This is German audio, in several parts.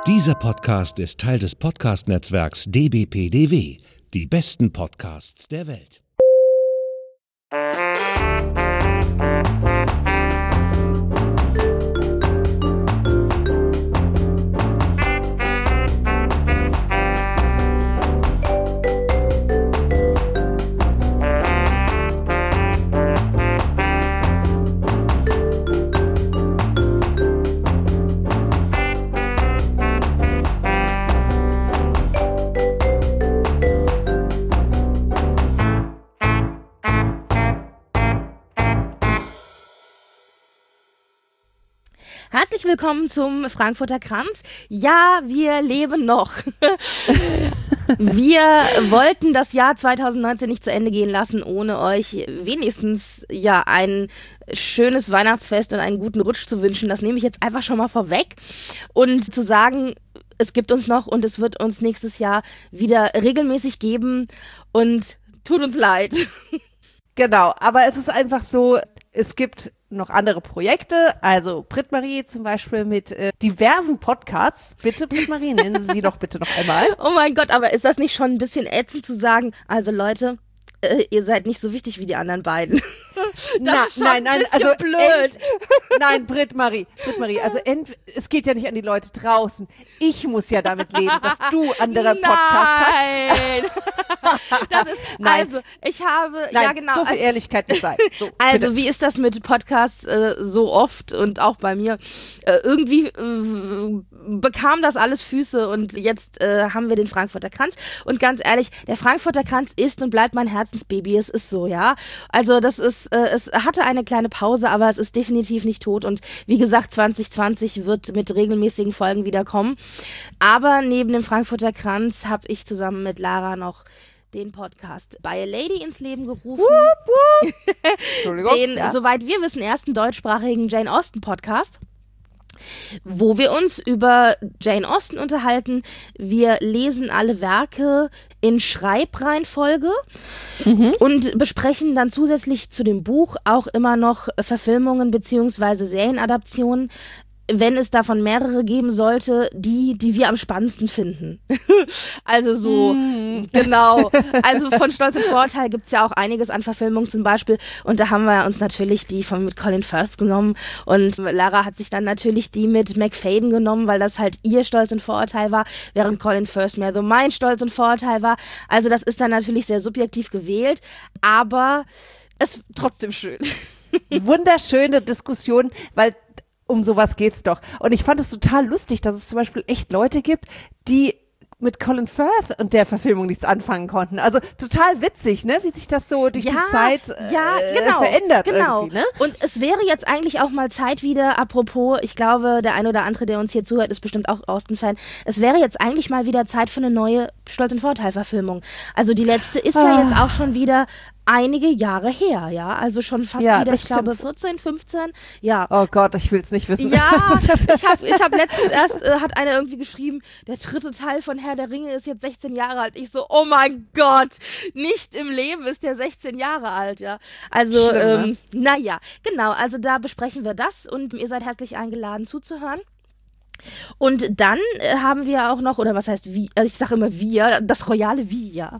Dieser Podcast ist Teil des Podcast-Netzwerks dbpdw, die besten Podcasts der Welt. Herzlich willkommen zum Frankfurter Kranz. Ja, wir leben noch. Wir wollten das Jahr 2019 nicht zu Ende gehen lassen, ohne euch wenigstens ein schönes Weihnachtsfest und einen guten Rutsch zu wünschen. Das nehme ich jetzt einfach schon mal vorweg. Und zu sagen, es gibt uns noch und es wird uns nächstes Jahr wieder regelmäßig geben. Und tut uns leid. Genau, aber es ist einfach so, es gibt noch andere Projekte, also Britt-Marie zum Beispiel mit diversen Podcasts. Bitte, Britt-Marie, nennen Sie doch bitte noch einmal. Oh mein Gott, aber ist das nicht schon ein bisschen ätzend zu sagen, also Leute, ihr seid nicht so wichtig wie die anderen beiden. Das ist schon ein bisschen blöd. Nein, Britt-Marie, also es geht ja nicht an die Leute draußen. Ich muss ja damit leben, dass du andere Podcasts hast. Das ist, also, ich habe, nein, ja genau. So viel Ehrlichkeit muss sein. So, also, bitte. wie ist das mit Podcasts so oft und auch bei mir? Irgendwie bekam das alles Füße und jetzt haben wir den Frankfurter Kranz. Und ganz ehrlich, der Frankfurter Kranz ist und bleibt mein Herzensbaby. Es ist so, ja. Also, das ist, es hatte eine kleine Pause, aber es ist definitiv nicht tot. Und wie gesagt, 2020 wird mit regelmäßigen Folgen wiederkommen. Aber neben dem Frankfurter Kranz habe ich zusammen mit Lara noch den Podcast By a Lady ins Leben gerufen. Wupp, wupp. Entschuldigung. Den, soweit wir wissen, ersten deutschsprachigen Jane Austen Podcast, wo wir uns über Jane Austen unterhalten. Wir lesen alle Werke in Schreibreihenfolge und besprechen dann zusätzlich zu dem Buch auch immer noch Verfilmungen bzw. Serienadaptionen, wenn es davon mehrere geben sollte, die wir am spannendsten finden. Also so, genau. Also von Stolz und Vorurteil gibt's ja auch einiges an Verfilmungen zum Beispiel. Und da haben wir uns natürlich die mit Colin Firth genommen. Und Lara hat sich dann natürlich die mit McFadden genommen, weil das halt ihr Stolz und Vorurteil war, während Colin Firth mehr so mein Stolz und Vorurteil war. Also das ist dann natürlich sehr subjektiv gewählt, aber es ist trotzdem schön. Wunderschöne Diskussion, weil um sowas geht's doch. Und ich fand es total lustig, dass es zum Beispiel echt Leute gibt, die mit Colin Firth und der Verfilmung nichts anfangen konnten. Also total witzig, ne? Wie sich das so durch die Zeit verändert irgendwie, ne? Und es wäre jetzt eigentlich auch mal Zeit wieder, apropos, ich glaube, der ein oder andere, der uns hier zuhört, ist bestimmt auch Austen-Fan. Es wäre jetzt eigentlich mal wieder Zeit für eine neue Stolz- und Vorurteil-Verfilmung. Also die letzte ist ja jetzt auch schon wieder einige Jahre her, ja, also schon fast wieder, ich glaube 14, 15, ja. Oh Gott, ich will's nicht wissen. Ja, ich hab letztens erst, hat einer irgendwie geschrieben, der dritte Teil von Herr der Ringe ist jetzt 16 Jahre alt. Ich so, oh mein Gott, nicht im Leben ist der 16 Jahre alt, ja. Also, naja, genau, also da besprechen wir das und ihr seid herzlich eingeladen zuzuhören. Und dann haben wir auch noch, oder was heißt wie, also ich sage immer wir, das royale Wie, ja.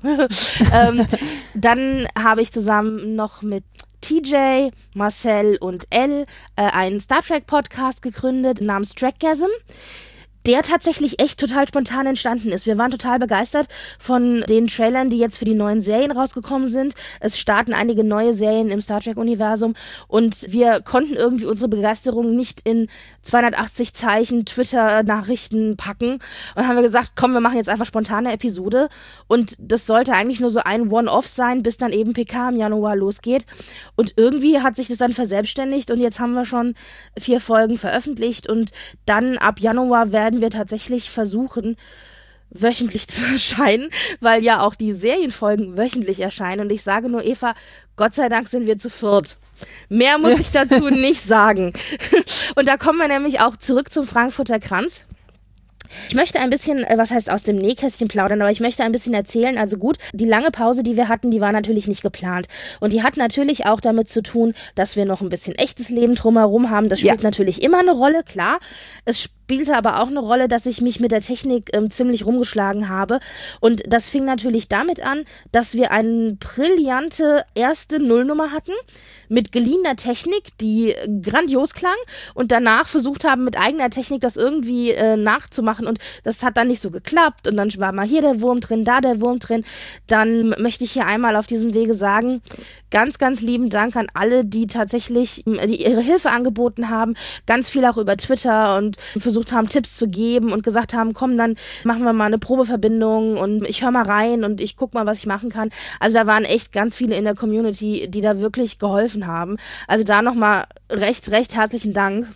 Dann habe ich zusammen noch mit TJ, Marcel und Elle einen Star Trek Podcast gegründet namens Trackgasm, der tatsächlich echt total spontan entstanden ist. Wir waren total begeistert von den Trailern, die jetzt für die neuen Serien rausgekommen sind. Es starten einige neue Serien im Star Trek-Universum und wir konnten irgendwie unsere Begeisterung nicht in 280 Zeichen Twitter-Nachrichten packen und haben wir gesagt, komm, wir machen jetzt einfach spontane Episode und das sollte eigentlich nur so ein One-Off sein, bis dann eben PK im Januar losgeht und irgendwie hat sich das dann verselbstständigt und jetzt haben wir schon 4 Folgen veröffentlicht und dann ab Januar werden wir tatsächlich versuchen, wöchentlich zu erscheinen, weil ja auch die Serienfolgen wöchentlich erscheinen. Und ich sage nur, Eva, Gott sei Dank sind wir zu viert. Mehr muss ich dazu nicht sagen. Und da kommen wir nämlich auch zurück zum Frankfurter Kranz. Ich möchte ein bisschen, was heißt aus dem Nähkästchen plaudern, aber ich möchte ein bisschen erzählen. Also gut, die lange Pause, die wir hatten, die war natürlich nicht geplant. Und die hat natürlich auch damit zu tun, dass wir noch ein bisschen echtes Leben drumherum haben. Das spielt natürlich immer eine Rolle, klar. Es spielte aber auch eine Rolle, dass ich mich mit der Technik ziemlich rumgeschlagen habe. Und das fing natürlich damit an, dass wir eine brillante erste Nullnummer hatten mit geliehener Technik, die grandios klang und danach versucht haben, mit eigener Technik das irgendwie nachzumachen und das hat dann nicht so geklappt und dann war mal hier der Wurm drin, da der Wurm drin. Dann möchte ich hier einmal auf diesem Wege sagen, ganz, ganz lieben Dank an alle, die tatsächlich die ihre Hilfe angeboten haben, ganz viel auch über Twitter und versucht haben, Tipps zu geben und gesagt haben, komm, dann machen wir mal eine Probeverbindung und ich höre mal rein und ich guck mal, was ich machen kann. Also da waren echt ganz viele in der Community, die da wirklich geholfen haben. Also da nochmal recht herzlichen Dank.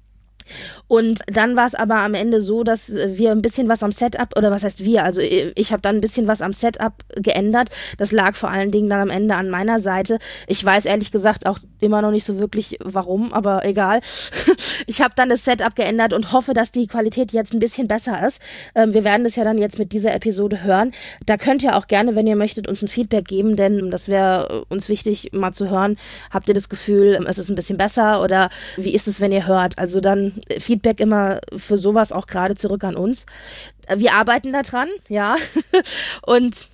Und dann war es aber am Ende so, dass wir ein bisschen was am Setup, oder was heißt wir, also ich habe dann ein bisschen was am Setup geändert. Das lag vor allen Dingen dann am Ende an meiner Seite. Ich weiß ehrlich gesagt auch immer noch nicht so wirklich warum, aber egal. Ich habe dann das Setup geändert und hoffe, dass die Qualität jetzt ein bisschen besser ist. Wir werden das ja dann jetzt mit dieser Episode hören. Da könnt ihr auch gerne, wenn ihr möchtet, uns ein Feedback geben, denn das wäre uns wichtig, mal zu hören. Habt ihr das Gefühl, es ist ein bisschen besser oder wie ist es, wenn ihr hört? Also dann Feedback immer für sowas auch gerade zurück an uns. Wir arbeiten da dran, ja. Und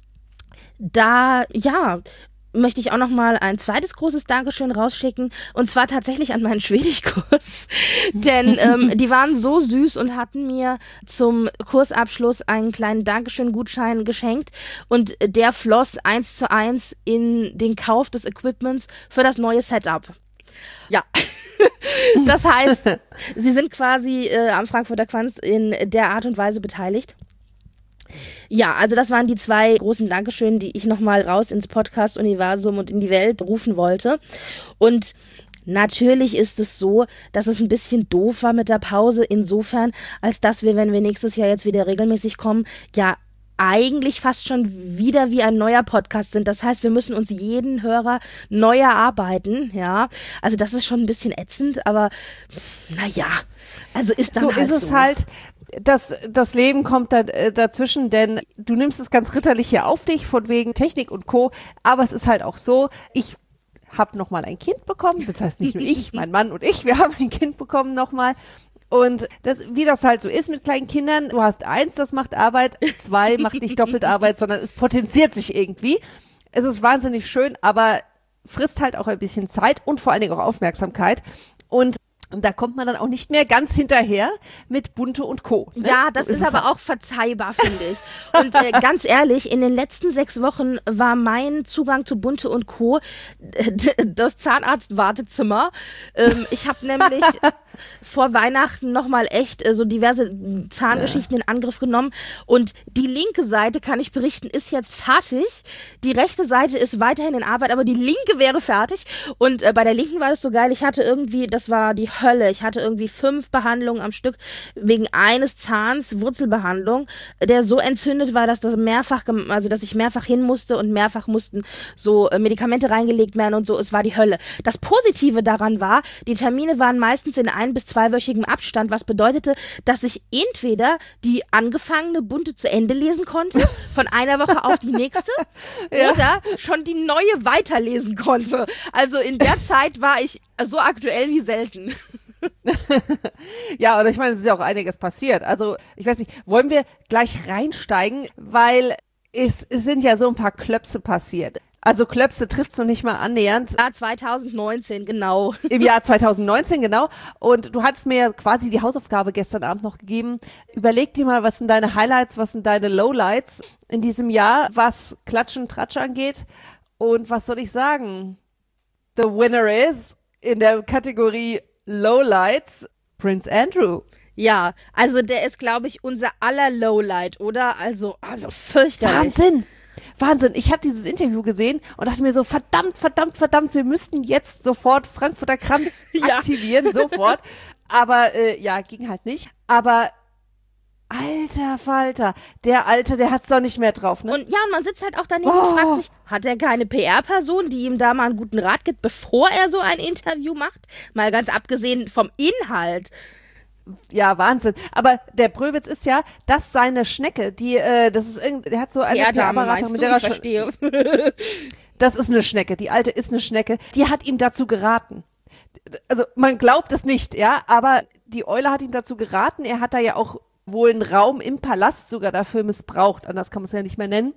da, ja, möchte ich auch noch mal ein zweites großes Dankeschön rausschicken und zwar tatsächlich an meinen Schwedischkurs, denn die waren so süß und hatten mir zum Kursabschluss einen kleinen Dankeschön-Gutschein geschenkt und der floss 1:1 in den Kauf des Equipments für das neue Setup. Ja. Das heißt, sie sind quasi am Frankfurter Quanz in der Art und Weise beteiligt. Ja, also das waren die zwei großen Dankeschön, die ich nochmal raus ins Podcast-Universum und in die Welt rufen wollte. Und natürlich ist es so, dass es ein bisschen doof war mit der Pause, insofern, als dass wir, wenn wir nächstes Jahr jetzt wieder regelmäßig kommen, ja eigentlich fast schon wieder wie ein neuer Podcast sind. Das heißt, wir müssen uns jeden Hörer neu erarbeiten, ja. Also das ist schon ein bisschen ätzend, aber naja, also ist dann so. Ist es halt, das Leben kommt dazwischen, denn du nimmst es ganz ritterlich hier auf dich, von wegen Technik und Co., aber es ist halt auch so, ich habe nochmal ein Kind bekommen, das heißt nicht nur ich, mein Mann und ich, wir haben ein Kind bekommen nochmal. Und wie das halt so ist mit kleinen Kindern, du hast 1, das macht Arbeit, 2 macht nicht doppelt Arbeit, sondern es potenziert sich irgendwie. Es ist wahnsinnig schön, aber frisst halt auch ein bisschen Zeit und vor allen Dingen auch Aufmerksamkeit. Und da kommt man dann auch nicht mehr ganz hinterher mit Bunte und Co. Ne? Ja, das so ist aber auch verzeihbar, finde ich. Und ganz ehrlich, in den letzten 6 Wochen war mein Zugang zu Bunte und Co. Das Zahnarztwartezimmer. Ich habe nämlich vor Weihnachten nochmal echt so diverse Zahngeschichten in Angriff genommen. Und die linke Seite, kann ich berichten, ist jetzt fertig. Die rechte Seite ist weiterhin in Arbeit, aber die linke wäre fertig. Und bei der linken war das so geil. Ich hatte irgendwie, das war die Hölle. Ich hatte irgendwie 5 Behandlungen am Stück wegen eines Zahns, Wurzelbehandlung, der so entzündet war, dass das dass ich mehrfach hin musste und mehrfach mussten so Medikamente reingelegt werden und so. Es war die Hölle. Das Positive daran war, die Termine waren meistens in 1- bis 2-wöchigem Abstand, was bedeutete, dass ich entweder die angefangene Bunte zu Ende lesen konnte, von einer Woche auf die nächste, oder schon die neue weiterlesen konnte. Also in der Zeit war ich so aktuell wie selten. Ja, oder ich meine, es ist ja auch einiges passiert. Also, ich weiß nicht, wollen wir gleich reinsteigen, weil es sind ja so ein paar Klöpse passiert. Also Klöpse trifft's noch nicht mal annähernd. Ja, 2019, genau. Im Jahr 2019, genau. Und du hattest mir ja quasi die Hausaufgabe gestern Abend noch gegeben. Überleg dir mal, was sind deine Highlights, was sind deine Lowlights in diesem Jahr, was Klatsch und Tratsch angeht. Und was soll ich sagen? The winner is in der Kategorie Lowlights Prince Andrew. Ja, also der ist, glaube ich, unser aller Lowlight, oder? Also fürchterlich. Wahnsinn. Ich habe dieses Interview gesehen und dachte mir so, verdammt, wir müssten jetzt sofort Frankfurter Kranz aktivieren, sofort. Aber ging halt nicht. Aber alter Falter, der Alte, der hat's doch nicht mehr drauf, ne? Und ja, und man sitzt halt auch daneben und fragt sich, hat er keine PR-Person, die ihm da mal einen guten Rat gibt, bevor er so ein Interview macht? Mal ganz abgesehen vom Inhalt. Ja, Wahnsinn. Aber der Bröwitz ist ja, dass seine Schnecke, der hat so eine PR-Beratung, mit der ich verstehe. Das ist eine Schnecke, die Alte ist eine Schnecke, die hat ihm dazu geraten. Also man glaubt es nicht, ja, aber die Eule hat ihm dazu geraten, er hat da ja auch wohl einen Raum im Palast sogar dafür missbraucht, anders kann man es ja nicht mehr nennen.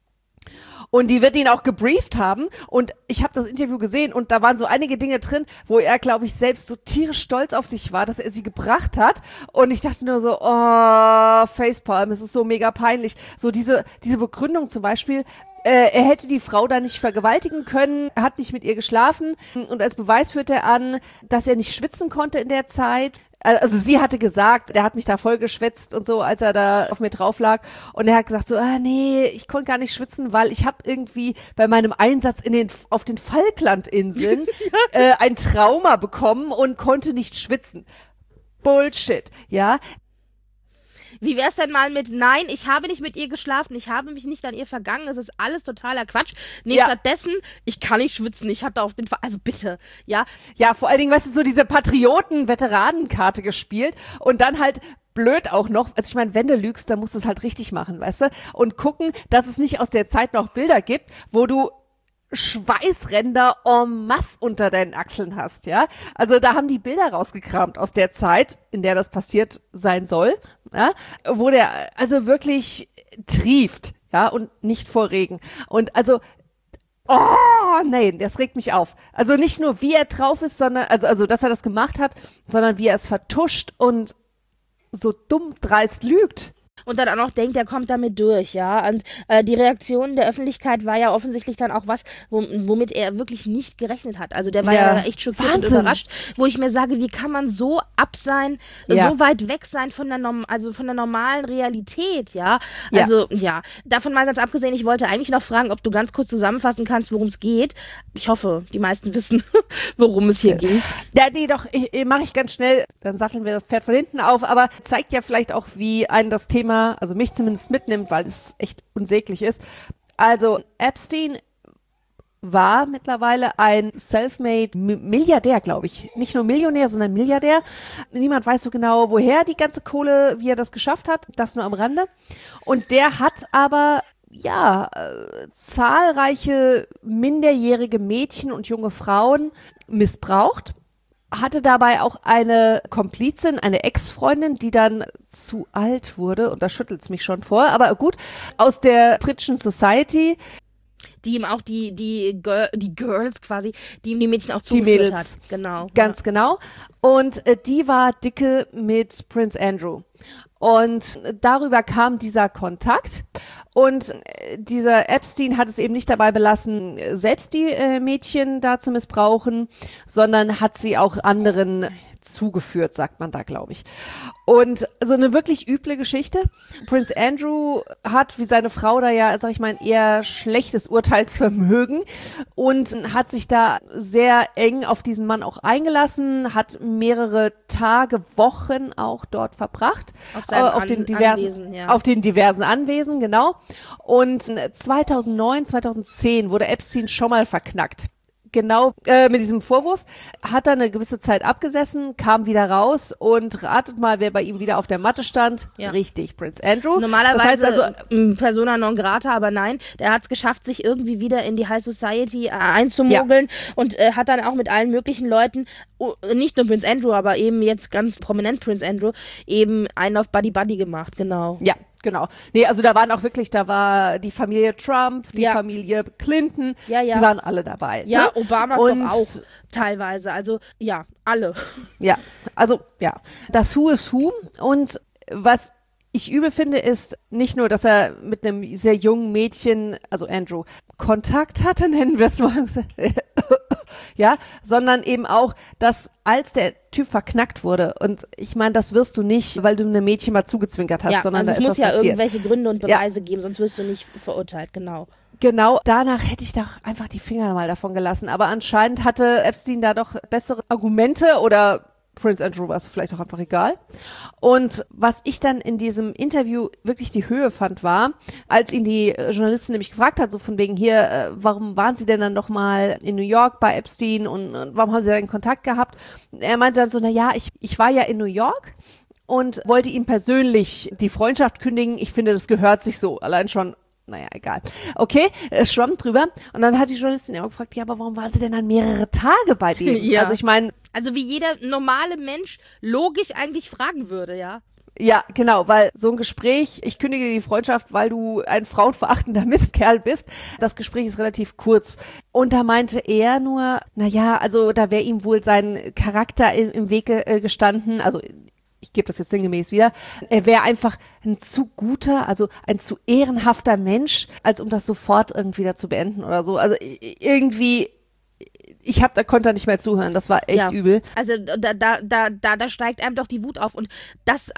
Und die wird ihn auch gebrieft haben und ich habe das Interview gesehen und da waren so einige Dinge drin, wo er, glaube ich, selbst so tierisch stolz auf sich war, dass er sie gebracht hat und ich dachte nur so, oh, Facepalm, es ist so mega peinlich. So diese Begründung zum Beispiel, er hätte die Frau da nicht vergewaltigen können, er hat nicht mit ihr geschlafen und als Beweis führt er an, dass er nicht schwitzen konnte in der Zeit. Also sie hatte gesagt, er hat mich da voll geschwitzt und so, als er da auf mir drauf lag. Und er hat gesagt so, nee, ich konnte gar nicht schwitzen, weil ich habe irgendwie bei meinem Einsatz auf den Falklandinseln ein Trauma bekommen und konnte nicht schwitzen. Bullshit, ja. Wie wär's denn mal mit, nein, ich habe nicht mit ihr geschlafen, ich habe mich nicht an ihr vergangen, es ist alles totaler Quatsch. Nee, stattdessen, ich kann nicht schwitzen, ich hatte auf den Fall, also bitte, ja. Ja, vor allen Dingen, weißt du, so diese Patrioten-Veteranenkarte gespielt und dann halt blöd auch noch, also ich meine, wenn du lügst, dann musst du es halt richtig machen, weißt du, und gucken, dass es nicht aus der Zeit noch Bilder gibt, wo du Schweißränder en masse unter deinen Achseln hast, ja. Also da haben die Bilder rausgekramt aus der Zeit, in der das passiert sein soll, ja, wo der also wirklich trieft, ja, und nicht vor Regen. Und also, oh, nee, das regt mich auf. Also nicht nur, wie er drauf ist, sondern, also dass er das gemacht hat, sondern wie er es vertuscht und so dumm dreist lügt. Und dann auch noch denkt, er kommt damit durch, ja. Und die Reaktion der Öffentlichkeit war ja offensichtlich dann auch was, womit er wirklich nicht gerechnet hat. Also der war ja echt schockiert und überrascht, wo ich mir sage, wie kann man so so weit weg sein von der normalen Realität, ja. Also ja, davon mal ganz abgesehen, ich wollte eigentlich noch fragen, ob du ganz kurz zusammenfassen kannst, worum es geht. Ich hoffe, die meisten wissen, worum es hier ging. Ja, nee, doch, mache ich ganz schnell, dann satteln wir das Pferd von hinten auf, aber zeigt ja vielleicht auch, wie einen das Thema, also mich zumindest mitnimmt, weil es echt unsäglich ist. Also Epstein war mittlerweile ein self-made Milliardär, glaube ich. Nicht nur Millionär, sondern Milliardär. Niemand weiß so genau, woher die ganze Kohle, wie er das geschafft hat. Das nur am Rande. Und der hat aber zahlreiche minderjährige Mädchen und junge Frauen missbraucht. Hatte dabei auch eine Komplizin, eine Ex-Freundin, die dann zu alt wurde, und da schüttelt's mich schon vor, aber gut, aus der britischen Society. Die ihm auch die Girls quasi, die ihm die Mädchen auch zugeführt hat. Genau. Ganz genau. Und die war dicke mit Prince Andrew. Und darüber kam dieser Kontakt und dieser Epstein hat es eben nicht dabei belassen, selbst die Mädchen da zu missbrauchen, sondern hat sie auch anderen zugeführt, sagt man da, glaube ich. Und so eine wirklich üble Geschichte. Prince Andrew hat, wie seine Frau da ja, sag ich mal, ein eher schlechtes Urteilsvermögen und hat sich da sehr eng auf diesen Mann auch eingelassen, hat mehrere Tage, Wochen auch dort verbracht. Auf den diversen Anwesen, genau. Und 2009, 2010 wurde Epstein schon mal verknackt. Genau, mit diesem Vorwurf, hat er eine gewisse Zeit abgesessen, kam wieder raus und ratet mal, wer bei ihm wieder auf der Matte stand. Ja. Richtig, Prince Andrew. Normalerweise das heißt also, Persona non grata, aber nein, der hat es geschafft, sich irgendwie wieder in die High Society einzumogeln und hat dann auch mit allen möglichen Leuten, nicht nur Prince Andrew, aber eben jetzt ganz prominent Prince Andrew, eben einen auf Buddy-Buddy gemacht, genau. Ja. Genau. Nee, also da war die Familie Trump, die Familie Clinton, sie waren alle dabei. Ja, ne? Obamas doch auch teilweise, also ja, alle. Ja, also ja, das Who is Who und was ich übel finde, ist nicht nur, dass er mit einem sehr jungen Mädchen, also Andrew, Kontakt hatte, nennen wir es mal, ja, sondern eben auch, dass als der Typ verknackt wurde, und ich meine, das wirst du nicht, weil du einem Mädchen mal zugezwinkert hast, sondern also da ist es muss passiert. Irgendwelche Gründe und Beweise geben, sonst wirst du nicht verurteilt, genau. Genau, danach hätte ich doch einfach die Finger mal davon gelassen, aber anscheinend hatte Epstein da doch bessere Argumente oder Prince Andrew war es vielleicht auch einfach egal. Und was ich dann in diesem Interview wirklich die Höhe fand, war, als ihn die Journalistin nämlich gefragt hat, so von wegen hier, warum waren Sie denn dann noch mal in New York bei Epstein und warum haben Sie da in Kontakt gehabt? Er meinte dann so, ich war ja in New York und wollte ihm persönlich die Freundschaft kündigen. Ich finde, das gehört sich so, allein schon. Naja, egal. Okay, schwamm drüber. Und dann hat die Journalistin immer gefragt, ja, aber warum waren Sie denn dann mehrere Tage bei dem? Ja. Also ich meine, Also wie jeder normale Mensch logisch eigentlich fragen würde, ja. Ja, genau, weil so ein Gespräch, ich kündige die Freundschaft, weil du ein frauenverachtender Mistkerl bist, das Gespräch ist relativ kurz. Und da meinte er nur, also da wäre ihm wohl sein Charakter im Wege gestanden, also ich gebe das jetzt sinngemäß wieder, er wäre einfach ein zu guter, also ein zu ehrenhafter Mensch, als um das sofort irgendwie da zu beenden oder so. Also irgendwie... konnte da nicht mehr zuhören, das war echt übel. Also da steigt einem doch die Wut auf und das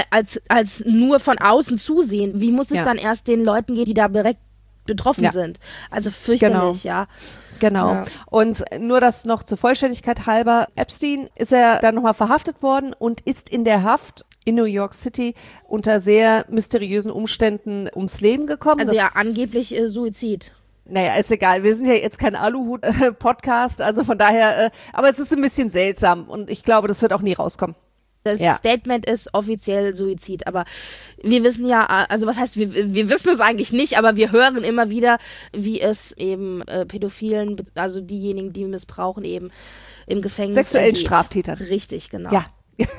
als nur von außen zusehen. Wie muss es dann erst den Leuten gehen, die da direkt betroffen sind? Also fürchterlich, Genau. Ja. Und nur das noch zur Vollständigkeit halber, Epstein ist er dann nochmal verhaftet worden und ist in der Haft in New York City unter sehr mysteriösen Umständen ums Leben gekommen. Also angeblich Suizid. Naja, ist egal. Wir sind ja jetzt kein Aluhut-Podcast, also von daher, aber es ist ein bisschen seltsam und ich glaube, das wird auch nie rauskommen. Das Statement ist offiziell Suizid, aber wir wissen ja, also was heißt, wir wissen es eigentlich nicht, aber wir hören immer wieder, wie es eben Pädophilen, also diejenigen, die missbrauchen, eben im Gefängnis sexuellen Straftätern. Richtig, genau. Ja.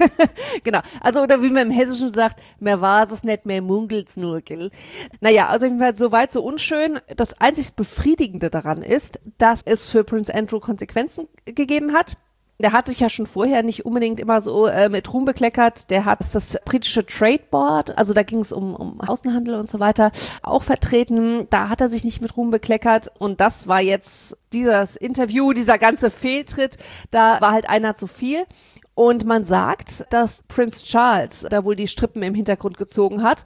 Genau, also oder wie man im Hessischen sagt, mehr war's es nicht, mehr munkelt's nur, gell? Naja, also jedenfalls so weit, so unschön. Das einzig Befriedigende daran ist, dass es für Prince Andrew Konsequenzen gegeben hat. Der hat sich ja schon vorher nicht unbedingt immer so mit Ruhm bekleckert. Der hat das britische Trade Board, also da ging es um Außenhandel und so weiter, auch vertreten. Da hat er sich nicht mit Ruhm bekleckert und das war jetzt dieses Interview, dieser ganze Fehltritt, da war halt einer zu viel. Und man sagt, dass Prince Charles da wohl die Strippen im Hintergrund gezogen hat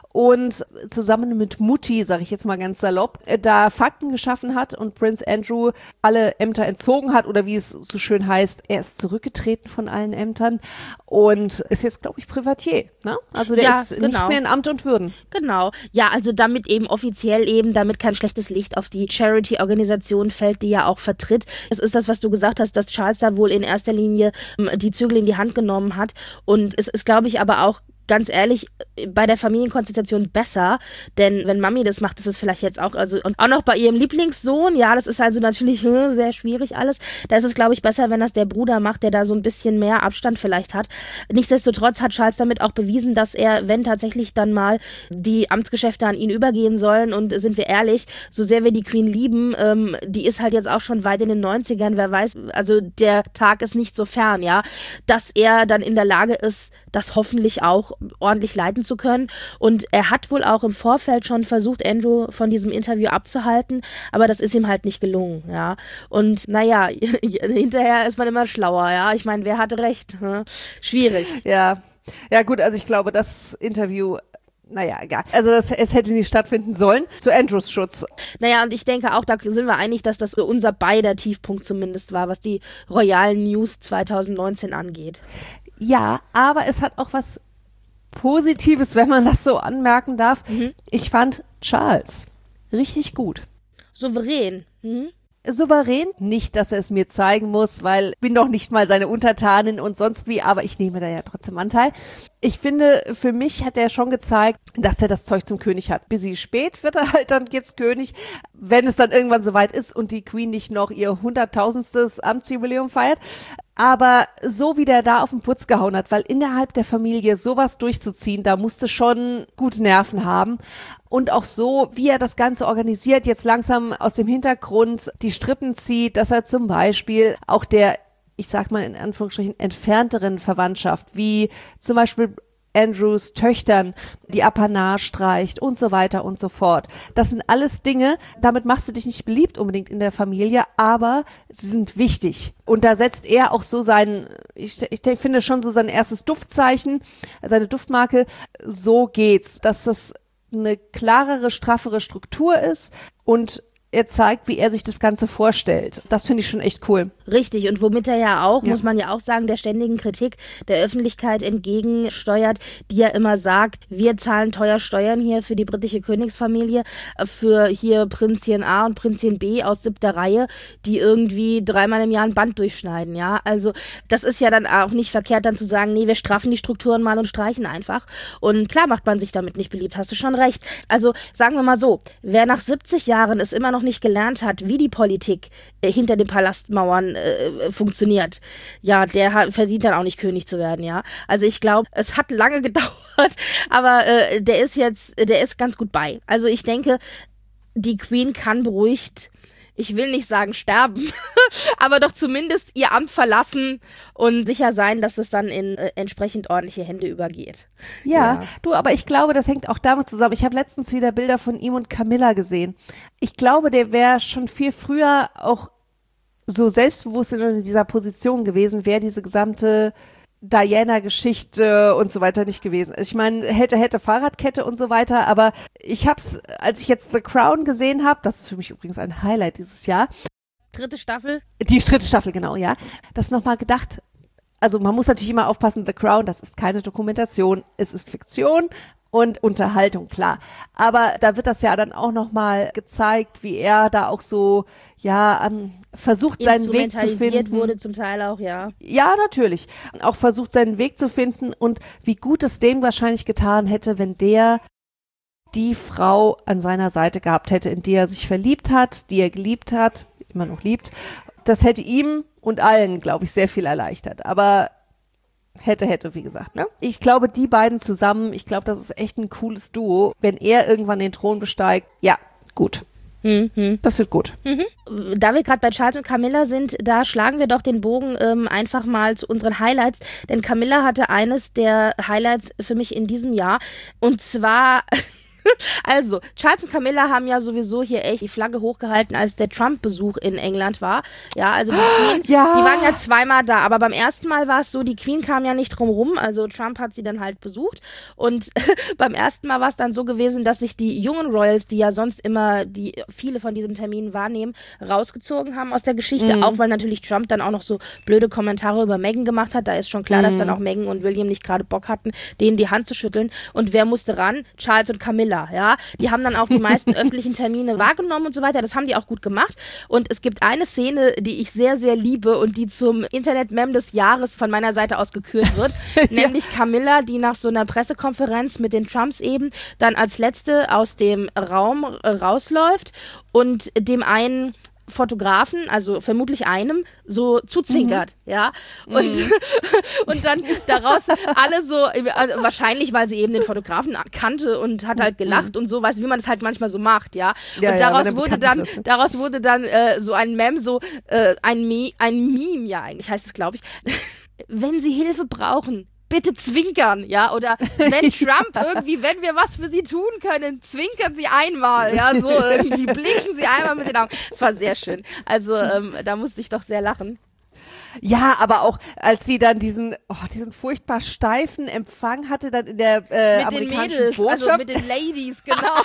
und zusammen mit Mutti, sage ich jetzt mal ganz salopp, da Fakten geschaffen hat und Prince Andrew alle Ämter entzogen hat oder wie es so schön heißt, er ist zurückgetreten von allen Ämtern und ist jetzt, glaube ich, Privatier. Ne? Also der ist nicht mehr in Amt und Würden. Genau. Ja, also damit eben offiziell eben, damit kein schlechtes Licht auf die Charity-Organisation fällt, die ja auch vertritt. Es ist das, was du gesagt hast, dass Charles da wohl in erster Linie die Zügel in die Hand genommen hat und es ist, glaube ich, aber auch ganz ehrlich, bei der Familienkonstellation besser, denn wenn Mami das macht, ist es vielleicht jetzt auch, also und auch noch bei ihrem Lieblingssohn, ja, das ist also natürlich sehr schwierig alles, da ist es, glaube ich, besser, wenn das der Bruder macht, der da so ein bisschen mehr Abstand vielleicht hat. Nichtsdestotrotz hat Charles damit auch bewiesen, dass er, wenn tatsächlich dann mal die Amtsgeschäfte an ihn übergehen sollen und sind wir ehrlich, so sehr wir die Queen lieben, die ist halt jetzt auch schon weit in den 90ern, wer weiß, also der Tag ist nicht so fern, ja, dass er dann in der Lage ist, das hoffentlich auch ordentlich leiten zu können. Und er hat wohl auch im Vorfeld schon versucht, Andrew von diesem Interview abzuhalten, aber das ist ihm halt nicht gelungen, ja. Und naja, hinterher ist man immer schlauer, ja. Ich meine, wer hatte recht? Schwierig. Ja, gut, also ich glaube, das Interview, naja, egal. Also es hätte nicht stattfinden sollen, zu Andrews Schutz. Naja, und ich denke auch, da sind wir einig, dass das unser beider Tiefpunkt zumindest war, was die Royal News 2019 angeht. Ja, aber es hat auch was Positives, wenn man das so anmerken darf. Ich fand Charles richtig gut. Souverän. Souverän, nicht, dass er es mir zeigen muss, weil ich bin doch nicht mal seine Untertanin und sonst wie, aber ich nehme da ja trotzdem Anteil. Ich finde, für mich hat er schon gezeigt, dass er das Zeug zum König hat. Bis spät wird er halt dann jetzt König, wenn es dann irgendwann soweit ist und die Queen nicht noch ihr 100.000. Amtsjubiläum feiert. Aber so wie der da auf den Putz gehauen hat, weil innerhalb der Familie sowas durchzuziehen, da musste schon gute Nerven haben. Und auch so, wie er das Ganze organisiert, jetzt langsam aus dem Hintergrund die Strippen zieht, dass er zum Beispiel auch der, ich sag mal in Anführungsstrichen, entfernteren Verwandtschaft, wie zum Beispiel Andrews Töchtern die Apanage streicht und so weiter und so fort. Das sind alles Dinge, damit machst du dich nicht beliebt unbedingt in der Familie, aber sie sind wichtig. Und da setzt er auch so ich finde schon so sein erstes Duftzeichen, seine Duftmarke, so geht's, dass das eine klarere, straffere Struktur ist und er zeigt, wie er sich das Ganze vorstellt. Das finde ich schon echt cool. Richtig, und womit er ja auch, muss man ja auch sagen, der ständigen Kritik der Öffentlichkeit entgegensteuert, die ja immer sagt, wir zahlen teuer Steuern hier für die britische Königsfamilie, für hier Prinzchen A und Prinzchen B aus 7. Reihe, die irgendwie 3-mal im Jahr ein Band durchschneiden, ja. Also das ist ja dann auch nicht verkehrt, dann zu sagen, nee, wir straffen die Strukturen mal und streichen einfach. Und klar macht man sich damit nicht beliebt, hast du schon recht. Also sagen wir mal so, wer nach 70 Jahren es immer noch nicht gelernt hat, wie die Politik hinter den Palastmauern dann funktioniert. Ja, der verdient dann auch nicht König zu werden, ja. Also ich glaube, es hat lange gedauert, aber der ist ganz gut bei. Also ich denke, die Queen kann beruhigt, ich will nicht sagen sterben, aber doch zumindest ihr Amt verlassen und sicher sein, dass es dann in entsprechend ordentliche Hände übergeht. Ja, du, aber ich glaube, das hängt auch damit zusammen. Ich habe letztens wieder Bilder von ihm und Camilla gesehen. Ich glaube, der wäre schon viel früher auch so selbstbewusst in dieser Position gewesen, wäre diese gesamte Diana-Geschichte und so weiter nicht gewesen. Ich meine, hätte Fahrradkette und so weiter, aber ich hab's, als ich jetzt The Crown gesehen habe, das ist für mich übrigens ein Highlight dieses Jahr. Dritte Staffel? Die dritte Staffel, genau, ja. Das nochmal gedacht, also man muss natürlich immer aufpassen, The Crown, das ist keine Dokumentation, es ist Fiktion und Unterhaltung, klar. Aber da wird das ja dann auch nochmal gezeigt, wie er da auch so, ja, versucht seinen Weg zu finden. Wurde zum Teil auch, ja. Ja, natürlich. Auch versucht seinen Weg zu finden und wie gut es dem wahrscheinlich getan hätte, wenn der die Frau an seiner Seite gehabt hätte, in die er sich verliebt hat, die er geliebt hat, immer noch liebt. Das hätte ihm und allen, glaube ich, sehr viel erleichtert. Aber hätte, wie gesagt, ne? Ich glaube, die beiden zusammen, ich glaube, das ist echt ein cooles Duo. Wenn er irgendwann den Thron besteigt, ja, gut. Das wird gut. Da wir gerade bei Charles und Camilla sind, da schlagen wir doch den Bogen einfach mal zu unseren Highlights, denn Camilla hatte eines der Highlights für mich in diesem Jahr und zwar... Also, Charles und Camilla haben ja sowieso hier echt die Flagge hochgehalten, als der Trump-Besuch in England war. Ja, also die Queen, die waren ja zweimal da, aber beim ersten Mal war es so, die Queen kam ja nicht drum rum, also Trump hat sie dann halt besucht und beim ersten Mal war es dann so gewesen, dass sich die jungen Royals, die ja sonst immer viele von diesen Terminen wahrnehmen, rausgezogen haben aus der Geschichte, auch weil natürlich Trump dann auch noch so blöde Kommentare über Meghan gemacht hat. Da ist schon klar, dass dann auch Meghan und William nicht gerade Bock hatten, denen die Hand zu schütteln. Und wer musste ran? Charles und Camilla. Ja, die haben dann auch die meisten öffentlichen Termine wahrgenommen und so weiter. Das haben die auch gut gemacht. Und es gibt eine Szene, die ich sehr, sehr liebe und die zum Internet-Mem des Jahres von meiner Seite aus gekürt wird. Nämlich Camilla, die nach so einer Pressekonferenz mit den Trumps eben dann als Letzte aus dem Raum rausläuft und dem einen Fotografen, also vermutlich einem, so zuzwinkert, ja, und dann daraus alle so, also wahrscheinlich, weil sie eben den Fotografen kannte und hat halt gelacht und so, weißt du, wie man es halt manchmal so macht, ja, und daraus wurde dann so ein Mem, so ein Meme, ja, eigentlich heißt es, glaube ich, wenn sie Hilfe brauchen, bitte zwinkern, ja, oder wenn Trump irgendwie, wenn wir was für sie tun können, zwinkern sie einmal, ja, so irgendwie blinken sie einmal mit den Augen. Das war sehr schön. Also da musste ich doch sehr lachen. Ja, aber auch als sie dann diesen furchtbar steifen Empfang hatte, dann in der amerikanischen Mädels, Botschaft. also mit den Ladies, genau.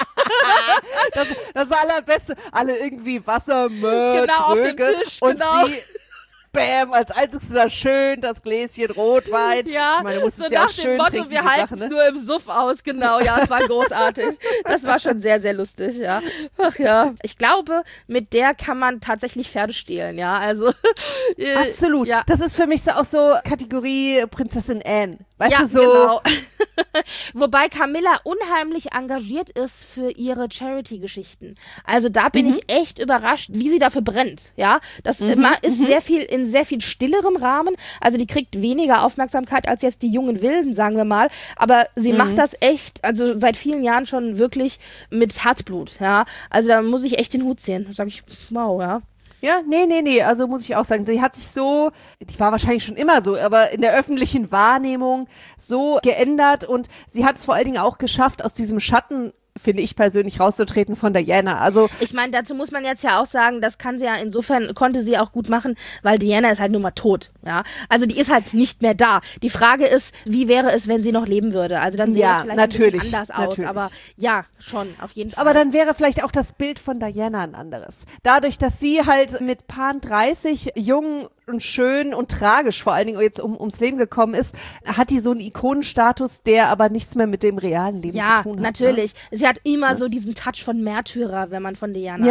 das Allerbeste, alle irgendwie Wassermüll, genau, auf dem Tisch, und genau. sie bam, als einziges da schön das Gläschen Rotwein. Ja, ich meine, du musstest so ja auch nach schön dem Motto, trinken, wir halten es nur im Suff aus, genau, ja, es war großartig. Das war schon sehr, sehr lustig, ja. Ach ja, ich glaube, mit der kann man tatsächlich Pferde stehlen, ja, also. Absolut, ja. Das ist für mich so auch so Kategorie Prinzessin Anne, weißt ja, du, so. Genau. Wobei Camilla unheimlich engagiert ist für ihre Charity-Geschichten. Also da bin ich echt überrascht, wie sie dafür brennt, ja. Das ist sehr viel in sehr viel stillerem Rahmen. Also die kriegt weniger Aufmerksamkeit als jetzt die jungen Wilden, sagen wir mal. Aber sie macht das echt, also seit vielen Jahren schon wirklich mit Herzblut, ja. Also da muss ich echt den Hut ziehen. Da sag ich, wow, ja. Ja, nee, also muss ich auch sagen, die hat sich so, die war wahrscheinlich schon immer so, aber in der öffentlichen Wahrnehmung so geändert und sie hat es vor allen Dingen auch geschafft, aus diesem Schatten, finde ich persönlich, rauszutreten von Diana. Also ich meine, dazu muss man jetzt ja auch sagen, das kann sie ja insofern, konnte sie auch gut machen, weil Diana ist halt nun mal tot, ja. Also die ist halt nicht mehr da. Die Frage ist, wie wäre es, wenn sie noch leben würde? Also dann sähe es vielleicht ein bisschen anders aus, aber ja, schon, auf jeden Fall. Aber dann wäre vielleicht auch das Bild von Diana ein anderes. Dadurch, dass sie halt mit Paar 30 jung und schön und tragisch, vor allen Dingen jetzt ums Leben gekommen ist, hat die so einen Ikonenstatus, der aber nichts mehr mit dem realen Leben zu tun hat. Ja, natürlich. Sie hat immer so diesen Touch von Märtyrer, wenn man von Diana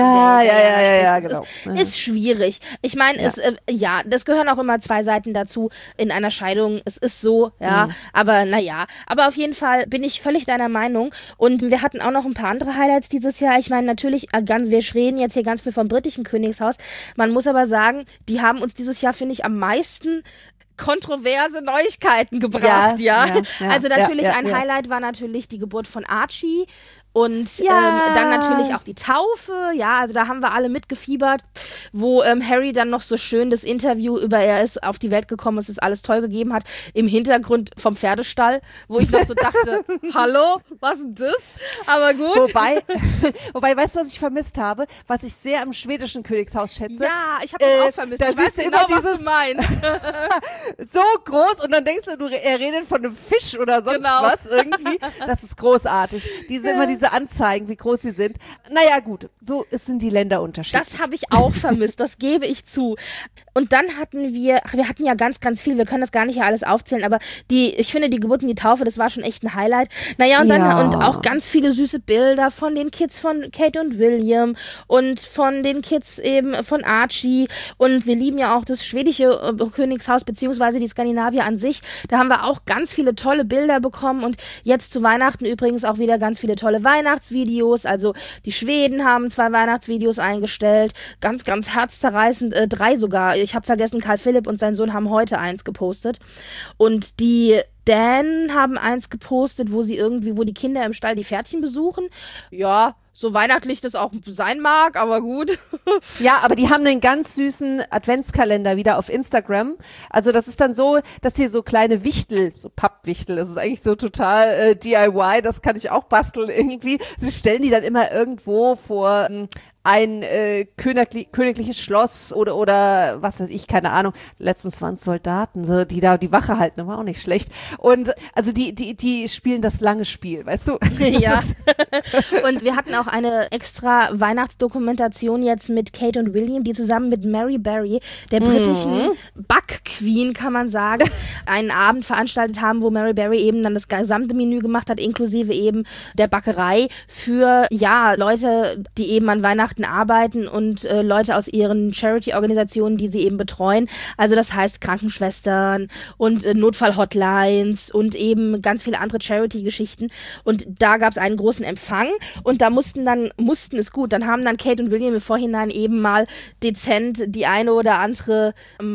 Ja, spricht. genau. Ist schwierig. Ich meine, das gehören auch immer zwei Seiten dazu in einer Scheidung. Es ist so, aber naja. Aber auf jeden Fall bin ich völlig deiner Meinung. Und wir hatten auch noch ein paar andere Highlights dieses Jahr. Ich meine, natürlich, wir reden jetzt hier ganz viel vom britischen Königshaus. Man muss aber sagen, die haben uns dieses Jahr, finde ich, am meisten kontroverse Neuigkeiten gebracht, Also natürlich ein Highlight war natürlich die Geburt von Archie und dann natürlich auch die Taufe, also da haben wir alle mitgefiebert, wo Harry dann noch so schön das Interview über er ist auf die Welt gekommen, es ist alles toll gegeben hat, im Hintergrund vom Pferdestall, wo ich noch so dachte, hallo, was ist das? Aber gut. Wobei, weißt du, was ich vermisst habe? Was ich sehr am schwedischen Königshaus schätze? Ja, ich habe das auch vermisst. Ich weiß genau, was du meinst. So groß und dann denkst du, er redet von einem Fisch oder sonst was irgendwie. Das ist großartig. Immer diese Anzeigen, wie groß sie sind. Naja, gut, so sind die Länder unterschiedlich. Das habe ich auch vermisst, das gebe ich zu. Und dann hatten wir hatten ja ganz, ganz viel, wir können das gar nicht alles aufzählen, aber ich finde, die Geburt und die Taufe, das war schon echt ein Highlight. Naja, und dann und auch ganz viele süße Bilder von den Kids von Kate und William und von den Kids eben von Archie und wir lieben ja auch das schwedische Königshaus, beziehungsweise die Skandinavier an sich. Da haben wir auch ganz viele tolle Bilder bekommen und jetzt zu Weihnachten übrigens auch wieder ganz viele tolle Weihnachtsvideos, also die Schweden haben 2 Weihnachtsvideos eingestellt, ganz, ganz herzzerreißend, 3 sogar. Ich habe vergessen, Karl Philipp und sein Sohn haben heute eins gepostet und die Dan haben eins gepostet, wo die Kinder im Stall die Pferdchen besuchen. Ja, so weihnachtlich das auch sein mag, aber gut. Ja, aber die haben einen ganz süßen Adventskalender wieder auf Instagram. Also das ist dann so, dass hier so kleine Wichtel, so Pappwichtel, das ist eigentlich so total DIY, das kann ich auch basteln irgendwie. Das stellen die dann immer irgendwo vor ein königliches Schloss oder was weiß ich, keine Ahnung. Letztens waren es Soldaten, so, die da die Wache halten, das war auch nicht schlecht. Und also die spielen das lange Spiel, weißt du? Ja. Und wir hatten auch eine extra Weihnachtsdokumentation jetzt mit Kate und William, die zusammen mit Mary Berry, der britischen Backqueen, kann man sagen, einen Abend veranstaltet haben, wo Mary Berry eben dann das gesamte Menü gemacht hat, inklusive eben der Backerei für, Leute, die eben an Weihnachten arbeiten und Leute aus ihren Charity-Organisationen, die sie eben betreuen. Also das heißt Krankenschwestern und Notfall-Hotlines und eben ganz viele andere Charity-Geschichten. Und da gab es einen großen Empfang und da mussten es gut, dann haben dann Kate und William im Vorhinein eben mal dezent die eine oder andere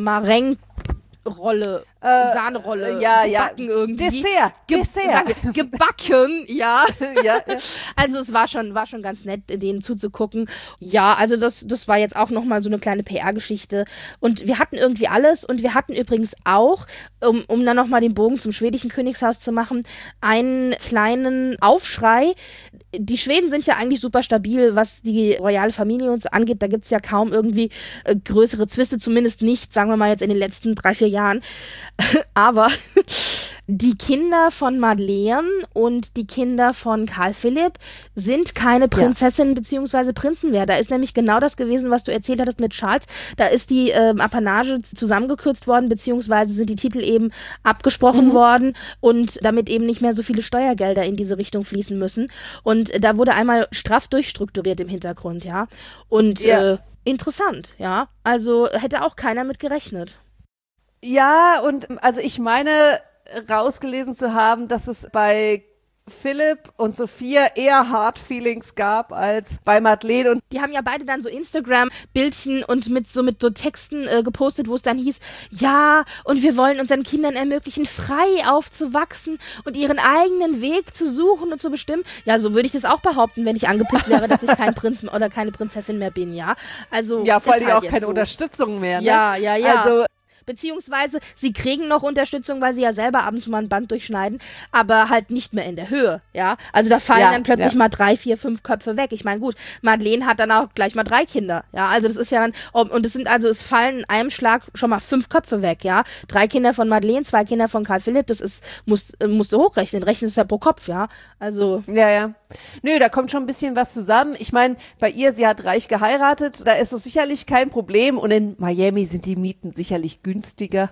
Sahnerolle gebacken irgendwie. Dessert. Gebacken, ja. Also es war schon ganz nett, denen zuzugucken. Ja, also das war jetzt auch nochmal so eine kleine PR-Geschichte. Und wir hatten irgendwie alles und wir hatten übrigens auch, um dann nochmal den Bogen zum schwedischen Königshaus zu machen, einen kleinen Aufschrei. Die Schweden sind ja eigentlich super stabil, was die royale Familie uns angeht. Da gibt es ja kaum irgendwie größere Zwiste, zumindest nicht, sagen wir mal jetzt in den letzten 3-4 Jahren. Aber die Kinder von Madeleine und die Kinder von Karl Philipp sind keine Prinzessinnen bzw. Prinzen mehr. Da ist nämlich genau das gewesen, was du erzählt hattest mit Charles. Da ist die Apanage zusammengekürzt worden, beziehungsweise sind die Titel eben abgesprochen worden und damit eben nicht mehr so viele Steuergelder in diese Richtung fließen müssen. Und da wurde einmal straff durchstrukturiert im Hintergrund, ja. Und interessant, ja. Also hätte auch keiner mit gerechnet. Ja, und also ich meine rausgelesen zu haben, dass es bei Philipp und Sophia eher Hard Feelings gab als bei Madeleine. Und die haben ja beide dann so Instagram-Bildchen und mit so Texten gepostet, wo es dann hieß, ja, und wir wollen unseren Kindern ermöglichen, frei aufzuwachsen und ihren eigenen Weg zu suchen und zu bestimmen. Ja, so würde ich das auch behaupten, wenn ich angepisst wäre, dass ich kein Prinz oder keine Prinzessin mehr bin, ja. Also ja, vor allem halt auch keine Unterstützung mehr, ne? Ja. Also beziehungsweise sie kriegen noch Unterstützung, weil sie ja selber ab und zu mal ein Band durchschneiden, aber halt nicht mehr in der Höhe, ja. Also da fallen dann plötzlich mal 3, 4, 5 Köpfe weg. Ich meine, gut, Madeleine hat dann auch gleich mal 3 Kinder, ja. Also das ist ja dann, und es fallen in einem Schlag schon mal 5 Köpfe weg, ja. 3 Kinder von Madeleine, 2 Kinder von Karl Philipp, das ist, musst du hochrechnen, rechnest ja pro Kopf, ja. Also. Ja. Nö, da kommt schon ein bisschen was zusammen. Ich meine, bei ihr, sie hat reich geheiratet, da ist es sicherlich kein Problem und in Miami sind die Mieten sicherlich günstiger.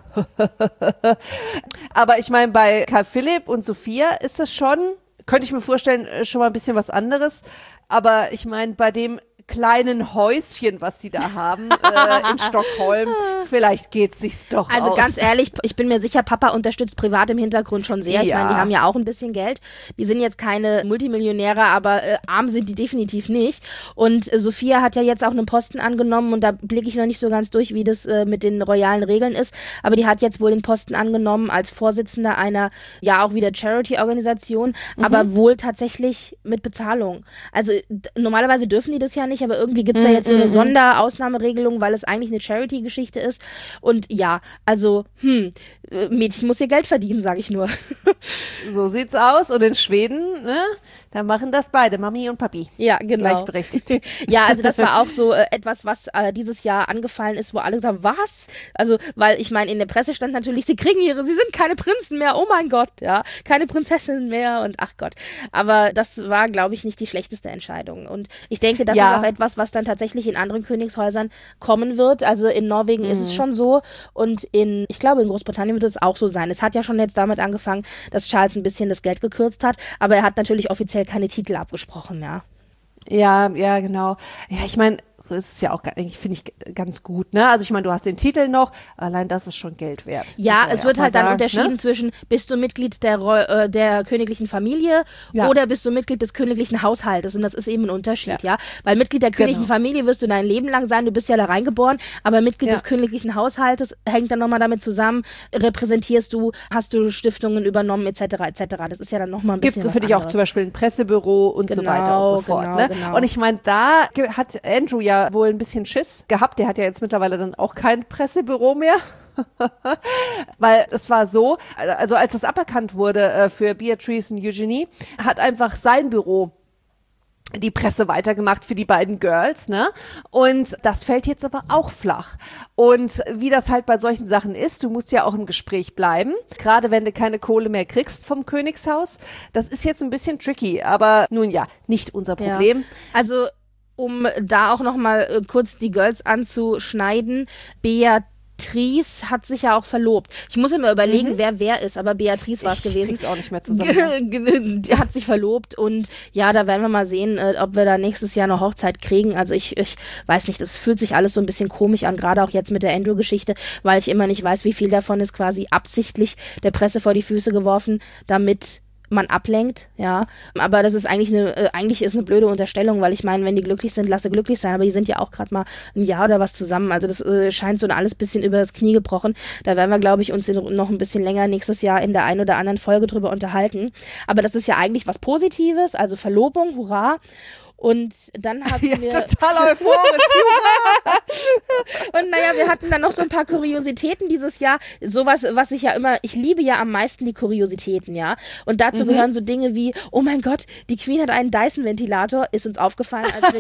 Aber ich meine, bei Karl Philipp und Sophia ist es schon, könnte ich mir vorstellen, schon mal ein bisschen was anderes. Aber ich meine, bei dem kleinen Häuschen, was sie da haben in Stockholm, vielleicht geht es sich doch aus. Also ganz ehrlich, ich bin mir sicher, Papa unterstützt privat im Hintergrund schon sehr. Ich meine, die haben ja auch ein bisschen Geld. Die sind jetzt keine Multimillionäre, aber arm sind die definitiv nicht. Und Sophia hat ja jetzt auch einen Posten angenommen und da blicke ich noch nicht so ganz durch, wie das mit den royalen Regeln ist. Aber die hat jetzt wohl den Posten angenommen als Vorsitzender einer, ja auch wieder Charity-Organisation, aber wohl tatsächlich mit Bezahlung. Also normalerweise dürfen die das ja nicht, aber irgendwie gibt es da jetzt so eine Sonderausnahmeregelung, weil es eigentlich eine Charity-Geschichte ist. Und ja, also, Mädchen muss ihr Geld verdienen, sage ich nur. So sieht's aus. Und in Schweden, ne, da machen das beide, Mami und Papi. Ja, genau. Gleichberechtigt. Ja, also das war auch so etwas, was dieses Jahr angefallen ist, wo alle gesagt haben, was? Also, weil ich meine, in der Presse stand natürlich, sie sind keine Prinzen mehr, oh mein Gott, ja, keine Prinzessinnen mehr und ach Gott. Aber das war, glaube ich, nicht die schlechteste Entscheidung. Und ich denke, das ist auch etwas, was dann tatsächlich in anderen Königshäusern kommen wird. Also in Norwegen ist es schon so und ich glaube, in Großbritannien wird es auch so sein. Es hat ja schon jetzt damit angefangen, dass Charles ein bisschen das Geld gekürzt hat, aber er hat natürlich offiziell keine Titel abgesprochen, ja. Ja, genau. Ja, ich meine, so ist es ja auch, finde ich, ganz gut, ne? Also ich meine, du hast den Titel noch, allein das ist schon Geld wert. Ja, es wird halt dann unterschieden zwischen, bist du Mitglied der königlichen Familie oder bist du Mitglied des königlichen Haushaltes und das ist eben ein Unterschied, ja. Weil Mitglied der königlichen Familie wirst du dein Leben lang sein, du bist ja da reingeboren, aber Mitglied des königlichen Haushaltes hängt dann nochmal damit zusammen, repräsentierst du, hast du Stiftungen übernommen, etc., etc. Das ist ja dann nochmal ein bisschen Gibt's so für dich auch zum Beispiel ein Pressebüro und so weiter und so fort, ne? Genau. Und ich meine, da hat Andrew ja wohl ein bisschen Schiss gehabt. Der hat ja jetzt mittlerweile dann auch kein Pressebüro mehr. Weil es war so, also als das aberkannt wurde für Beatrice und Eugenie, hat einfach sein Büro die Presse weitergemacht für die beiden Girls, ne? Und das fällt jetzt aber auch flach. Und wie das halt bei solchen Sachen ist, du musst ja auch im Gespräch bleiben, gerade wenn du keine Kohle mehr kriegst vom Königshaus. Das ist jetzt ein bisschen tricky, aber nun ja, nicht unser Problem. Ja. Also um da auch noch mal kurz die Girls anzuschneiden, Beatrice hat sich ja auch verlobt. Ich muss immer überlegen, wer ist, aber Beatrice war es gewesen. Ich krieg's auch nicht mehr zusammen. Die hat sich verlobt und ja, da werden wir mal sehen, ob wir da nächstes Jahr eine Hochzeit kriegen. Also ich weiß nicht, das fühlt sich alles so ein bisschen komisch an, gerade auch jetzt mit der Andrew-Geschichte, weil ich immer nicht weiß, wie viel davon ist quasi absichtlich der Presse vor die Füße geworfen, damit man ablenkt, ja, aber das ist eigentlich ist eine blöde Unterstellung, weil ich meine, wenn die glücklich sind, lasse glücklich sein, aber die sind ja auch gerade mal ein Jahr oder was zusammen, also das scheint so alles ein bisschen über das Knie gebrochen, da werden wir, glaube ich, uns noch ein bisschen länger nächstes Jahr in der einen oder anderen Folge drüber unterhalten, aber das ist ja eigentlich was Positives, also Verlobung, hurra. Und dann hatten wir... total euphorisch. Und naja, wir hatten dann noch so ein paar Kuriositäten dieses Jahr. Sowas, was ich liebe ja am meisten die Kuriositäten, ja. Und dazu gehören so Dinge wie, oh mein Gott, die Queen hat einen Dyson-Ventilator, ist uns aufgefallen, als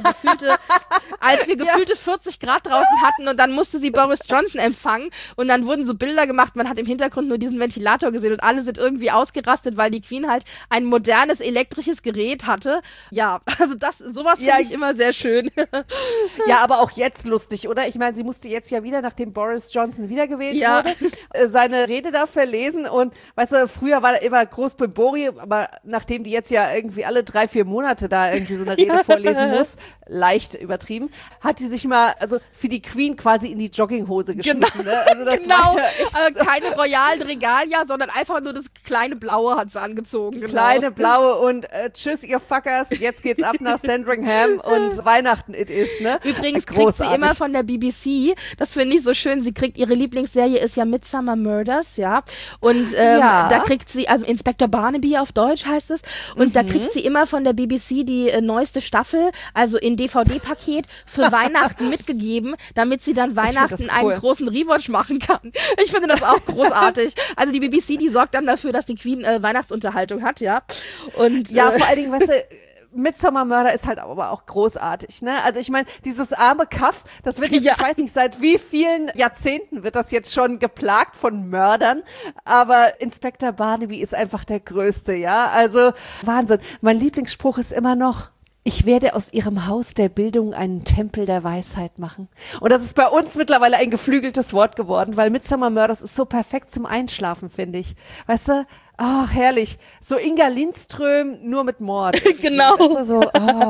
wir gefühlte 40 Grad draußen hatten und dann musste sie Boris Johnson empfangen und dann wurden so Bilder gemacht, man hat im Hintergrund nur diesen Ventilator gesehen und alle sind irgendwie ausgerastet, weil die Queen halt ein modernes elektrisches Gerät hatte. Ja, also sowas finde ich immer sehr schön. Ja, aber auch jetzt lustig, oder? Ich meine, sie musste jetzt ja wieder, nachdem Boris Johnson wiedergewählt wurde, seine Rede da verlesen und, weißt du, früher war er immer groß Bembori, aber nachdem die jetzt ja irgendwie alle 3-4 Monate da irgendwie so eine Rede vorlesen muss, leicht übertrieben, hat die sich mal, also für die Queen quasi in die Jogginghose geschmissen. Ne? Also das war ja echt keine royalen Regalia, sondern einfach nur das kleine Blaue hat sie angezogen. Genau. Kleine Blaue und tschüss, ihr Fuckers, jetzt geht's ab nach San Sandringham und Weihnachten it is, ne? Übrigens kriegt sie immer von der BBC, das finde ich so schön, sie kriegt, ihre Lieblingsserie ist ja Midsomer Murders, ja, und da kriegt sie, also Inspector Barnaby auf Deutsch heißt es, und da kriegt sie immer von der BBC die neueste Staffel, also in DVD-Paket für Weihnachten mitgegeben, damit sie dann Weihnachten einen großen Rewatch machen kann. Ich finde das auch großartig. Also die BBC, die sorgt dann dafür, dass die Queen Weihnachtsunterhaltung hat, ja. Und vor allen Dingen, weißt du, Midsomer Murder ist halt aber auch großartig, ne? Also ich meine, dieses arme Kaff, das wird jetzt, ich weiß nicht, seit wie vielen Jahrzehnten wird das jetzt schon geplagt von Mördern, aber Inspector Barnaby ist einfach der Größte, ja? Also Wahnsinn. Mein Lieblingsspruch ist immer noch: Ich werde aus ihrem Haus der Bildung einen Tempel der Weisheit machen. Und das ist bei uns mittlerweile ein geflügeltes Wort geworden, weil Midsomer Murders ist so perfekt zum Einschlafen, finde ich. Weißt du? Ach, herrlich. So Inga Lindström, nur mit Mord. Genau. So,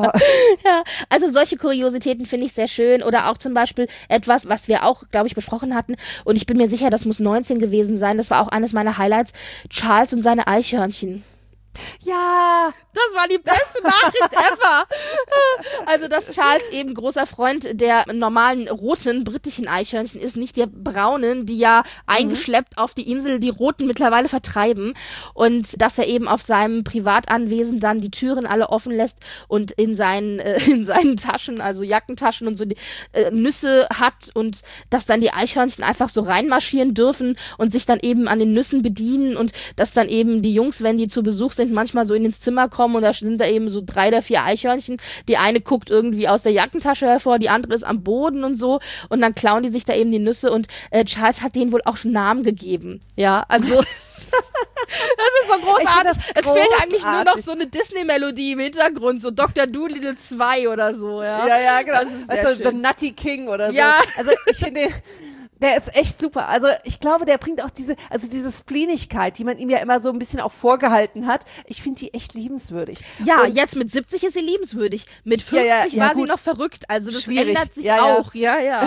Ja, also solche Kuriositäten finde ich sehr schön. Oder auch zum Beispiel etwas, was wir auch, glaube ich, besprochen hatten. Und ich bin mir sicher, das muss 19 gewesen sein. Das war auch eines meiner Highlights. Charles und seine Eichhörnchen. Ja, das war die beste Nachricht ever. Also, dass Charles eben großer Freund der normalen roten britischen Eichhörnchen ist, nicht der braunen, die ja eingeschleppt auf die Insel die roten mittlerweile vertreiben. Und dass er eben auf seinem Privatanwesen dann die Türen alle offen lässt und in seinen Taschen, also Jackentaschen und so, die Nüsse hat und dass dann die Eichhörnchen einfach so reinmarschieren dürfen und sich dann eben an den Nüssen bedienen und dass dann eben die Jungs, wenn die zu Besuch sind, manchmal so in ins Zimmer kommen und da sind da eben so 3 oder 4 Eichhörnchen. Die eine guckt irgendwie aus der Jackentasche hervor, die andere ist am Boden und so und dann klauen die sich da eben die Nüsse und Charles hat denen wohl auch schon Namen gegeben. Ja, also das ist so großartig. Es fehlt eigentlich nur noch so eine Disney-Melodie im Hintergrund, so Dr. Dolittle 2 oder so. Ja, genau. Also The Nutty King oder so. Ja. Also ich finde, der ist echt super. Also ich glaube, der bringt auch diese Spleenigkeit, die man ihm ja immer so ein bisschen auch vorgehalten hat. Ich finde die echt liebenswürdig. Ja, und jetzt mit 70 ist sie liebenswürdig. Mit 50 war sie noch verrückt. Also das ändert sich auch. Ja.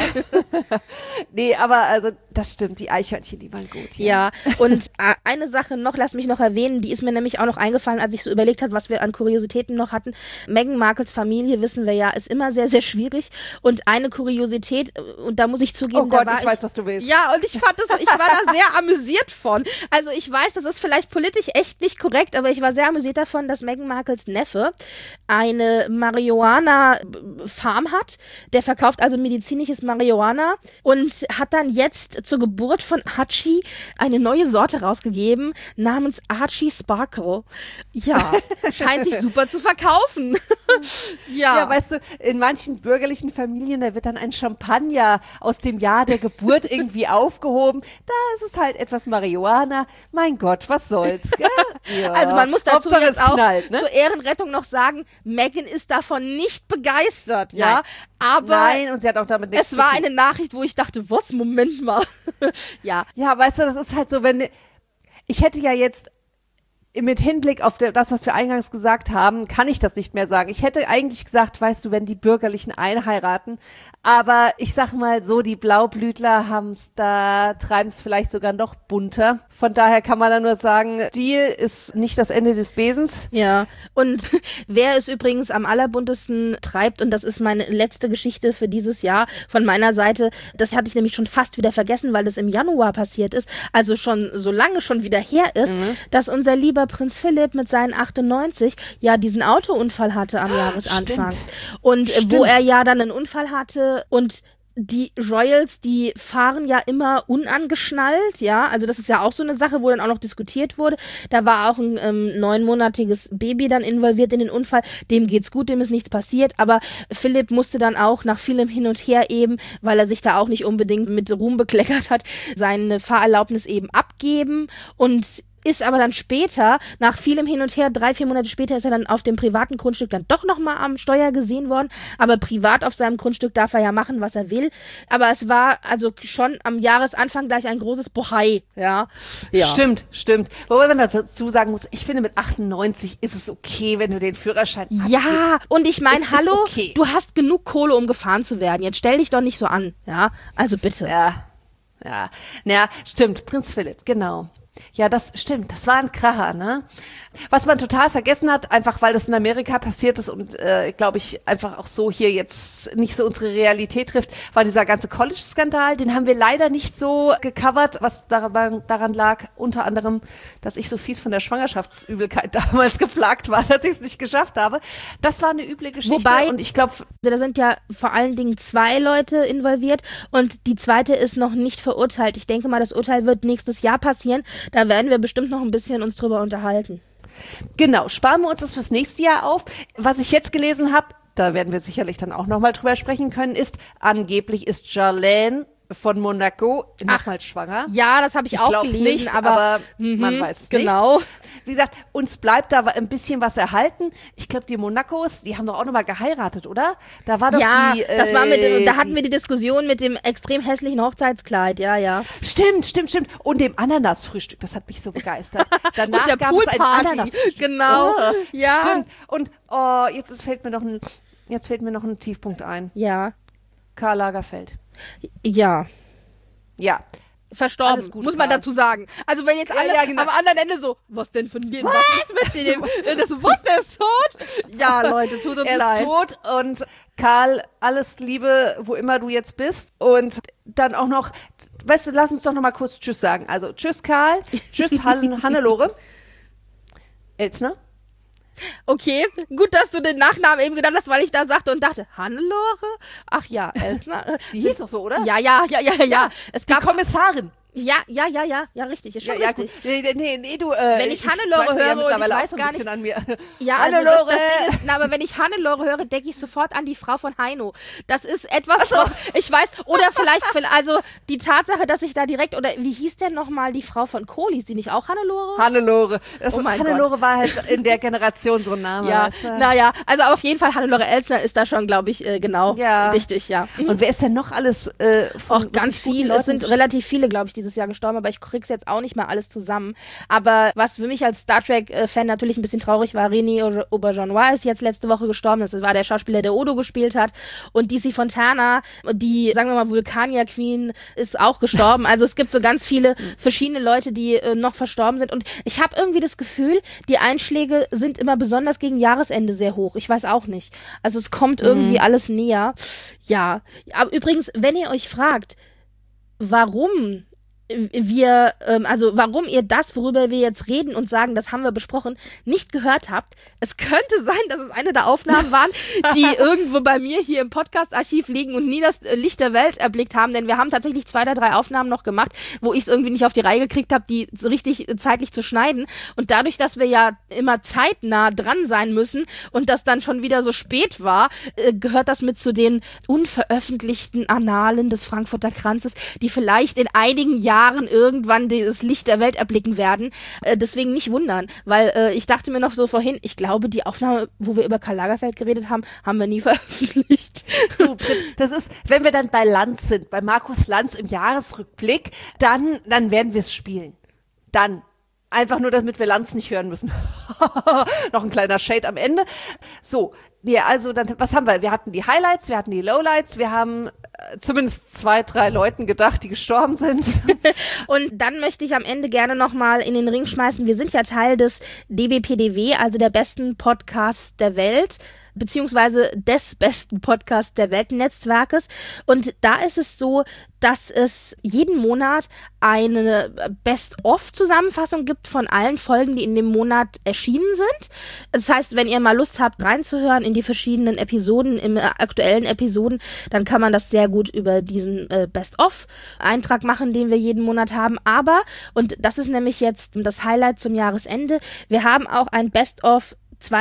Nee, aber also das stimmt. Die Eichhörnchen, die waren gut. Ja, und eine Sache noch, lass mich noch erwähnen, die ist mir nämlich auch noch eingefallen, als ich so überlegt habe, was wir an Kuriositäten noch hatten. Meghan Markles Familie, wissen wir ja, ist immer sehr, sehr schwierig. Und eine Kuriosität, und da muss ich zugeben, oh Gott, ich weiß, was du willst. Ja, und ich war da sehr amüsiert von. Also ich weiß, das ist vielleicht politisch echt nicht korrekt, aber ich war sehr amüsiert davon, dass Meghan Markles Neffe eine Marihuana-Farm hat. Der verkauft also medizinisches Marihuana und hat dann jetzt zur Geburt von Archie eine neue Sorte rausgegeben, namens Archie Sparkle. Ja, scheint sich super zu verkaufen. Ja, weißt du, in manchen bürgerlichen Familien, da wird dann ein Champagner aus dem Jahr der Geburt irgendwie aufgehoben. Da ist es halt etwas Marihuana. Mein Gott, was soll's, gell? Ja. Also man muss dazu Hauptsache jetzt auch knallt, ne? zur Ehrenrettung noch sagen, Meghan ist davon nicht begeistert, ja. Aber nein, und sie hat auch damit nichts zu tun. Es war eine Nachricht, wo ich dachte, was, Moment mal. Ja, weißt du, das ist halt so, ich hätte ja jetzt mit Hinblick auf das, was wir eingangs gesagt haben, kann ich das nicht mehr sagen. Ich hätte eigentlich gesagt, weißt du, wenn die Bürgerlichen einheiraten, aber ich sag mal so, die Blaublütler treiben es vielleicht sogar noch bunter. Von daher kann man da nur sagen, Deal ist nicht das Ende des Besens. Ja, und wer es übrigens am allerbuntesten treibt, und das ist meine letzte Geschichte für dieses Jahr von meiner Seite, das hatte ich nämlich schon fast wieder vergessen, weil das im Januar passiert ist, also schon so lange schon wieder her ist, dass unser lieber Prinz Philipp mit seinen 98 ja diesen Autounfall hatte am Jahresanfang. Stimmt. Und wo er ja dann einen Unfall hatte und die Royals, die fahren ja immer unangeschnallt, ja, also das ist ja auch so eine Sache, wo dann auch noch diskutiert wurde. Da war auch ein 9-monatiges Baby dann involviert in den Unfall, dem geht's gut, dem ist nichts passiert, aber Philipp musste dann auch nach vielem Hin und Her eben, weil er sich da auch nicht unbedingt mit Ruhm bekleckert hat, seine Fahrerlaubnis eben abgeben und ist aber dann später, nach vielem Hin und Her, 3-4 Monate später, ist er dann auf dem privaten Grundstück dann doch nochmal am Steuer gesehen worden. Aber privat auf seinem Grundstück darf er ja machen, was er will. Aber es war also schon am Jahresanfang gleich ein großes Bohai. Ja. Stimmt. Wobei man dazu sagen muss, ich finde, mit 98 ist es okay, wenn du den Führerschein abgibst. Ja, und ich meine, hallo, okay. Du hast genug Kohle, um gefahren zu werden. Jetzt stell dich doch nicht so an. Ja, also bitte. Ja, stimmt. Prinz Philipp, genau. Ja, das stimmt. Das war ein Kracher, ne? Was man total vergessen hat, einfach weil das in Amerika passiert ist und, glaube ich, einfach auch so hier jetzt nicht so unsere Realität trifft, war dieser ganze College-Skandal. Den haben wir leider nicht so gecovert, was daran lag, unter anderem, dass ich so fies von der Schwangerschaftsübelkeit damals geplagt war, dass ich es nicht geschafft habe. Das war eine üble Geschichte. Wobei, und ich glaube, da sind ja vor allen Dingen 2 Leute involviert und die zweite ist noch nicht verurteilt. Ich denke mal, das Urteil wird nächstes Jahr passieren. Da werden wir bestimmt noch ein bisschen uns drüber unterhalten. Genau, sparen wir uns das fürs nächste Jahr auf. Was ich jetzt gelesen habe, da werden wir sicherlich dann auch nochmal drüber sprechen können, ist, angeblich ist Jarlaine von Monaco nochmal schwanger. Ja, das habe ich auch gelesen, nicht, aber man weiß es genau. nicht. Wie gesagt, uns bleibt da ein bisschen was erhalten. Ich glaube, die Monacos, die haben doch auch nochmal geheiratet, oder? Da war doch das war da hatten wir die Diskussion mit dem extrem hässlichen Hochzeitskleid, ja. Stimmt. Und dem Ananasfrühstück, das hat mich so begeistert. Danach der gab es ein Ananasfrühstück. Genau, ja. Stimmt. Und jetzt fällt mir noch ein Tiefpunkt ein. Ja. Karl Lagerfeld. Ja. Ja. Verstorben, Alles Gute, muss man Karl. dazu sagen. Also wenn jetzt alle genau. am anderen Ende so, was denn von dem, was ist mit dem, was, der ist tot? Ja, Leute, tut uns leid. Er ist tot und Karl, alles Liebe, wo immer du jetzt bist. Und dann auch noch, weißt du, lass uns doch noch mal kurz Tschüss sagen. Also Tschüss Karl, Tschüss Hannelore Elsner. Okay, gut, dass du den Nachnamen eben genannt hast, weil ich da sagte und dachte, Hannelore? Ach ja, Elsner. Die hieß doch so, oder? Ja. Es gab die Kommissarin. Ja, richtig, ist schon richtig. Gut. Nee, du, wenn ich Hannelore höre und ich weiß gar nicht, an mir. Ja, Hannelore. also das Ding ist, aber wenn ich Hannelore höre, denke ich sofort an die Frau von Heino. Das ist etwas, ich weiß, oder vielleicht, also die Tatsache, dass ich da direkt, oder wie hieß denn nochmal die Frau von Kohl? Hieß die nicht auch Hannelore? Hannelore. Hannelore Gott. War halt in der Generation so ein Name. Ja, naja, also auf jeden Fall Hannelore Elsner ist da schon, glaube ich, genau richtig, ja. Und wer ist denn noch alles von ganz viel, es sind relativ viele, glaube ich, dieses Jahr gestorben, aber ich krieg's jetzt auch nicht mal alles zusammen. Aber was für mich als Star Trek-Fan natürlich ein bisschen traurig war, René Auberjonois ist jetzt letzte Woche gestorben. Das war der Schauspieler, der Odo gespielt hat. Und DC Fontana, die, sagen wir mal, Vulkanier-Queen, ist auch gestorben. Also es gibt so ganz viele verschiedene Leute, die noch verstorben sind. Und ich habe irgendwie das Gefühl, die Einschläge sind immer besonders gegen Jahresende sehr hoch. Ich weiß auch nicht. Also es kommt irgendwie alles näher. Ja, aber übrigens, wenn ihr euch fragt, warum warum ihr das, worüber wir jetzt reden und sagen, das haben wir besprochen, nicht gehört habt. Es könnte sein, dass es eine der Aufnahmen waren, die irgendwo bei mir hier im Podcast-Archiv liegen und nie das Licht der Welt erblickt haben, denn wir haben tatsächlich 2 oder 3 Aufnahmen noch gemacht, wo ich es irgendwie nicht auf die Reihe gekriegt habe, die so richtig zeitlich zu schneiden. Und dadurch, dass wir ja immer zeitnah dran sein müssen und das dann schon wieder so spät war, gehört das mit zu den unveröffentlichten Annalen des Frankfurter Kranzes, die vielleicht in einigen Jahren irgendwann das Licht der Welt erblicken werden. Deswegen nicht wundern, weil ich dachte mir noch so vorhin, ich glaube, die Aufnahme, wo wir über Karl Lagerfeld geredet haben, haben wir nie veröffentlicht. Du, das ist, wenn wir dann bei Lanz sind, bei Markus Lanz im Jahresrückblick, dann werden wir es spielen. Dann. Einfach nur, damit wir Lanz nicht hören müssen. Noch ein kleiner Shade am Ende. So, ja, also dann, was haben wir? Wir hatten die Highlights, wir hatten die Lowlights, wir haben zumindest 2, 3 Leuten gedacht, die gestorben sind. Und dann möchte ich am Ende gerne nochmal in den Ring schmeißen. Wir sind ja Teil des DBPDW, also der besten Podcasts der Welt, beziehungsweise des besten Podcasts der Weltnetzwerkes. Und da ist es so, dass es jeden Monat eine Best-of-Zusammenfassung gibt von allen Folgen, die in dem Monat erschienen sind. Das heißt, wenn ihr mal Lust habt, reinzuhören in die verschiedenen Episoden, im aktuellen Episoden, dann kann man das sehr gut über diesen Best-of-Eintrag machen, den wir jeden Monat haben. Aber, und das ist nämlich jetzt das Highlight zum Jahresende, wir haben auch ein Best-of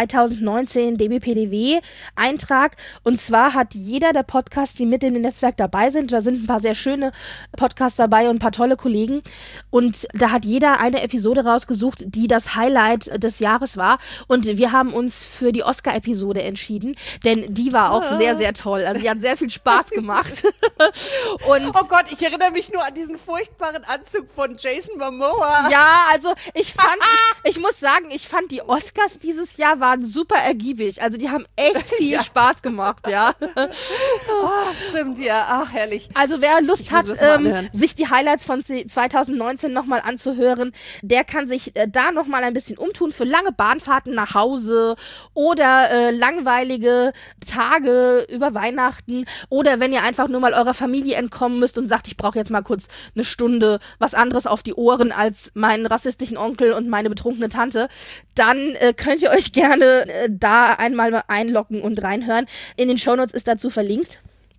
2019 DBPDW-Eintrag. Und zwar hat jeder der Podcasts, die mit im Netzwerk dabei sind, da sind ein paar sehr schöne Podcasts dabei und ein paar tolle Kollegen. Und da hat jeder eine Episode rausgesucht, die das Highlight des Jahres war. Und wir haben uns für die Oscar-Episode entschieden, denn die war auch sehr, sehr toll. Also die hat sehr viel Spaß gemacht. Und oh Gott, ich erinnere mich nur an diesen furchtbaren Anzug von Jason Momoa. Ja, also ich muss sagen, ich fand die Oscars dieses Jahr Jahr waren super ergiebig. Also die haben echt viel Spaß gemacht, ja. Stimmt, ja. Ach, herrlich. Also wer Lust hat, sich die Highlights von 2019 nochmal anzuhören, der kann sich da nochmal ein bisschen umtun für lange Bahnfahrten nach Hause oder langweilige Tage über Weihnachten oder wenn ihr einfach nur mal eurer Familie entkommen müsst und sagt, ich brauche jetzt mal kurz eine Stunde was anderes auf die Ohren als meinen rassistischen Onkel und meine betrunkene Tante, dann könnt ihr euch gerne da einmal einloggen und reinhören. In den Shownotes ist dazu verlinkt.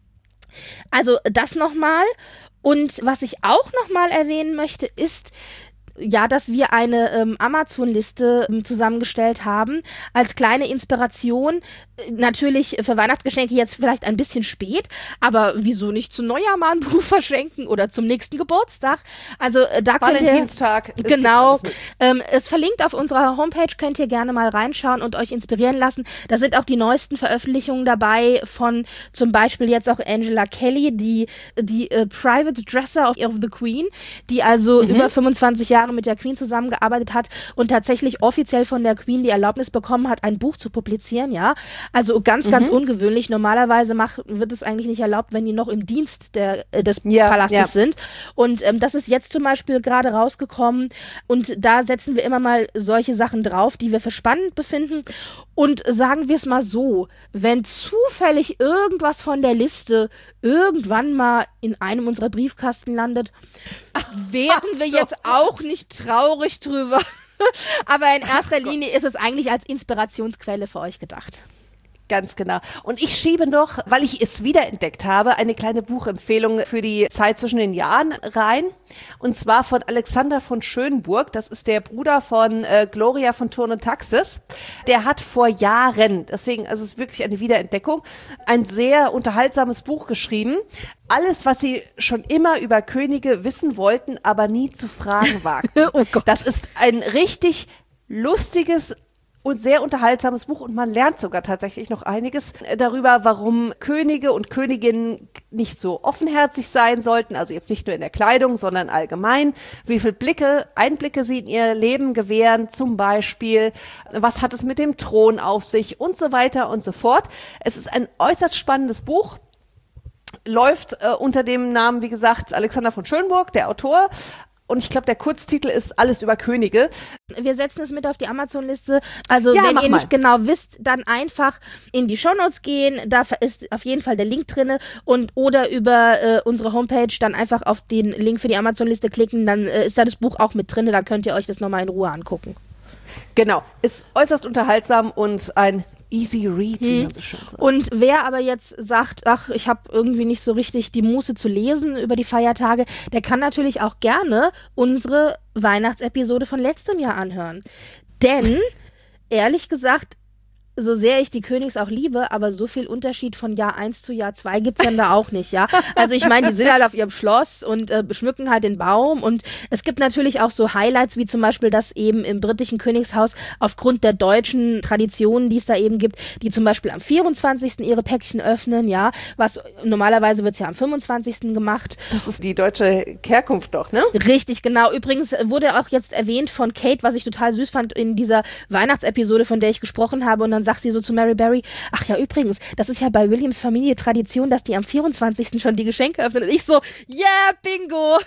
Also das nochmal. Und was ich auch nochmal erwähnen möchte, ist, ja, dass wir eine Amazon-Liste zusammengestellt haben, als kleine Inspiration. Natürlich für Weihnachtsgeschenke jetzt vielleicht ein bisschen spät, aber wieso nicht zu Neujahr mal ein Buch verschenken oder zum nächsten Geburtstag? Also da könnt ihr... Valentinstag. Genau. Es verlinkt auf unserer Homepage, könnt ihr gerne mal reinschauen und euch inspirieren lassen. Da sind auch die neuesten Veröffentlichungen dabei von zum Beispiel jetzt auch Angela Kelly, die Private Dresser of the Queen, die also über 25 Jahre mit der Queen zusammengearbeitet hat und tatsächlich offiziell von der Queen die Erlaubnis bekommen hat, ein Buch zu publizieren, ja. Also ganz ungewöhnlich. Normalerweise wird es eigentlich nicht erlaubt, wenn die noch im Dienst des Palastes sind. Und das ist jetzt zum Beispiel gerade rausgekommen und da setzen wir immer mal solche Sachen drauf, die wir für spannend befinden. Und sagen wir es mal so, wenn zufällig irgendwas von der Liste irgendwann mal in einem unserer Briefkasten landet, werden wir jetzt auch nicht traurig drüber. Aber in erster Linie ist es eigentlich als Inspirationsquelle für euch gedacht. Ganz genau. Und ich schiebe noch, weil ich es wiederentdeckt habe, eine kleine Buchempfehlung für die Zeit zwischen den Jahren rein. Und zwar von Alexander von Schönburg. Das ist der Bruder von Gloria von Thurn und Taxis. Der hat vor Jahren, deswegen ist es wirklich eine Wiederentdeckung, ein sehr unterhaltsames Buch geschrieben. Alles, was sie schon immer über Könige wissen wollten, aber nie zu fragen wagten. Oh Gott. Das ist ein richtig lustiges und sehr unterhaltsames Buch und man lernt sogar tatsächlich noch einiges darüber, warum Könige und Königinnen nicht so offenherzig sein sollten, also jetzt nicht nur in der Kleidung, sondern allgemein, wie viel Einblicke sie in ihr Leben gewähren, zum Beispiel, was hat es mit dem Thron auf sich und so weiter und so fort. Es ist ein äußerst spannendes Buch. Läuft unter dem Namen, wie gesagt, Alexander von Schönburg, der Autor. Und ich glaube, der Kurztitel ist Alles über Könige. Wir setzen es mit auf die Amazon-Liste. Also wenn ihr nicht genau wisst, dann einfach in die Shownotes gehen. Da ist auf jeden Fall der Link drin. Oder über unsere Homepage dann einfach auf den Link für die Amazon-Liste klicken. Dann ist da das Buch auch mit drin. Da könnt ihr euch das nochmal in Ruhe angucken. Genau. Ist äußerst unterhaltsam und ein Easy Read, wie man so schön sagt. Und wer aber jetzt sagt, ach, ich habe irgendwie nicht so richtig die Muße zu lesen über die Feiertage, der kann natürlich auch gerne unsere Weihnachtsepisode von letztem Jahr anhören. Denn, ehrlich gesagt, so sehr ich die Königs auch liebe, aber so viel Unterschied von Jahr 1 zu Jahr 2 gibt's dann da auch nicht, ja. Also ich meine, die sind halt auf ihrem Schloss und beschmücken halt den Baum und es gibt natürlich auch so Highlights, wie zum Beispiel, dass eben im britischen Königshaus aufgrund der deutschen Traditionen, die es da eben gibt, die zum Beispiel am 24. ihre Päckchen öffnen, ja, was normalerweise wird's ja am 25. gemacht. Das ist die deutsche Herkunft doch, ne? Richtig, genau. Übrigens wurde auch jetzt erwähnt von Kate, was ich total süß fand in dieser Weihnachtsepisode, von der ich gesprochen habe und dann sagt sie so zu Mary Berry, ach ja, übrigens, das ist ja bei Williams Familie Tradition, dass die am 24. schon die Geschenke öffnen. Und ich so, yeah, bingo!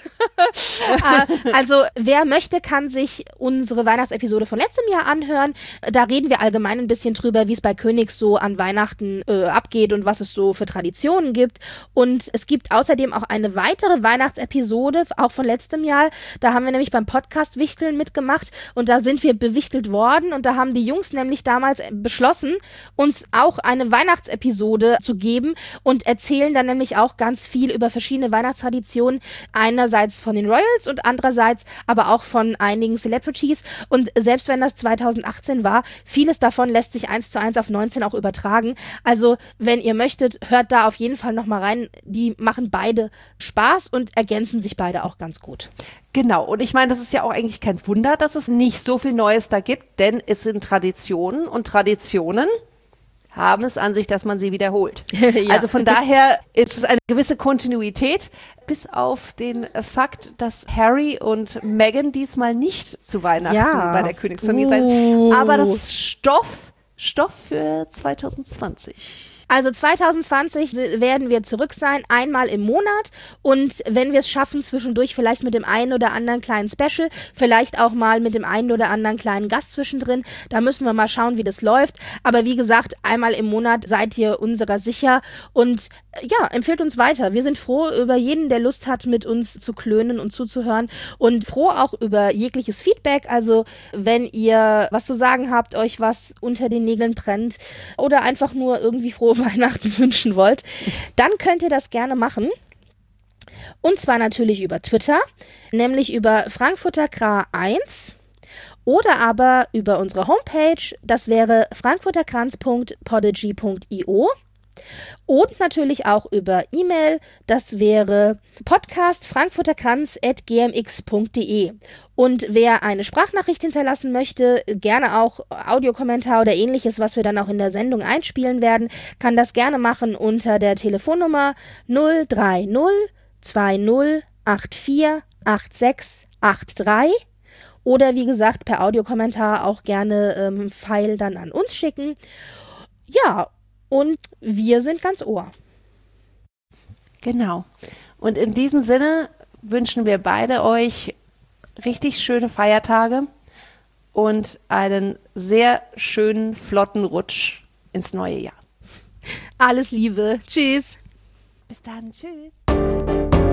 Also, wer möchte, kann sich unsere Weihnachtsepisode von letztem Jahr anhören. Da reden wir allgemein ein bisschen drüber, wie es bei Königs so an Weihnachten abgeht und was es so für Traditionen gibt. Und es gibt außerdem auch eine weitere Weihnachtsepisode, auch von letztem Jahr. Da haben wir nämlich beim Podcast Wichteln mitgemacht und da sind wir bewichtelt worden und da haben die Jungs nämlich damals beschlossen, uns auch eine Weihnachtsepisode zu geben und erzählen dann nämlich auch ganz viel über verschiedene Weihnachtstraditionen, einerseits von den Royals und andererseits aber auch von einigen Celebrities und selbst wenn das 2018 war, vieles davon lässt sich 1:1 auf 19 auch übertragen, also wenn ihr möchtet, hört da auf jeden Fall nochmal rein, die machen beide Spaß und ergänzen sich beide auch ganz gut. Genau, und ich meine, das ist ja auch eigentlich kein Wunder, dass es nicht so viel Neues da gibt, denn es sind Traditionen und Traditionen haben es an sich, dass man sie wiederholt. Ja. Also von daher ist es eine gewisse Kontinuität, bis auf den Fakt, dass Harry und Meghan diesmal nicht zu Weihnachten bei der Königsfamilie sein. Aber das ist Stoff Stoff für 2020? Also 2020 werden wir zurück sein, einmal im Monat und wenn wir es schaffen, zwischendurch vielleicht mit dem einen oder anderen kleinen Special, vielleicht auch mal mit dem einen oder anderen kleinen Gast zwischendrin, da müssen wir mal schauen, wie das läuft. Aber wie gesagt, einmal im Monat seid ihr unserer sicher und ja, empfehlt uns weiter. Wir sind froh über jeden, der Lust hat, mit uns zu klönen und zuzuhören und froh auch über jegliches Feedback. Also wenn ihr was zu sagen habt, euch was unter den Nägeln brennt oder einfach nur irgendwie frohe Weihnachten wünschen wollt, dann könnt ihr das gerne machen. Und zwar natürlich über Twitter, nämlich über frankfurterkra1 oder aber über unsere Homepage, das wäre frankfurterkranz.podigy.io. Und natürlich auch über E-Mail, das wäre podcastfrankfurterkranz@gmx.de. Und wer eine Sprachnachricht hinterlassen möchte, gerne auch Audiokommentar oder ähnliches, was wir dann auch in der Sendung einspielen werden, kann das gerne machen unter der Telefonnummer 030 20 84 8683 oder wie gesagt per Audiokommentar auch gerne File dann an uns schicken. Ja, und wir sind ganz Ohr. Genau. Und in diesem Sinne wünschen wir beide euch richtig schöne Feiertage und einen sehr schönen, flotten Rutsch ins neue Jahr. Alles Liebe. Tschüss. Bis dann. Tschüss.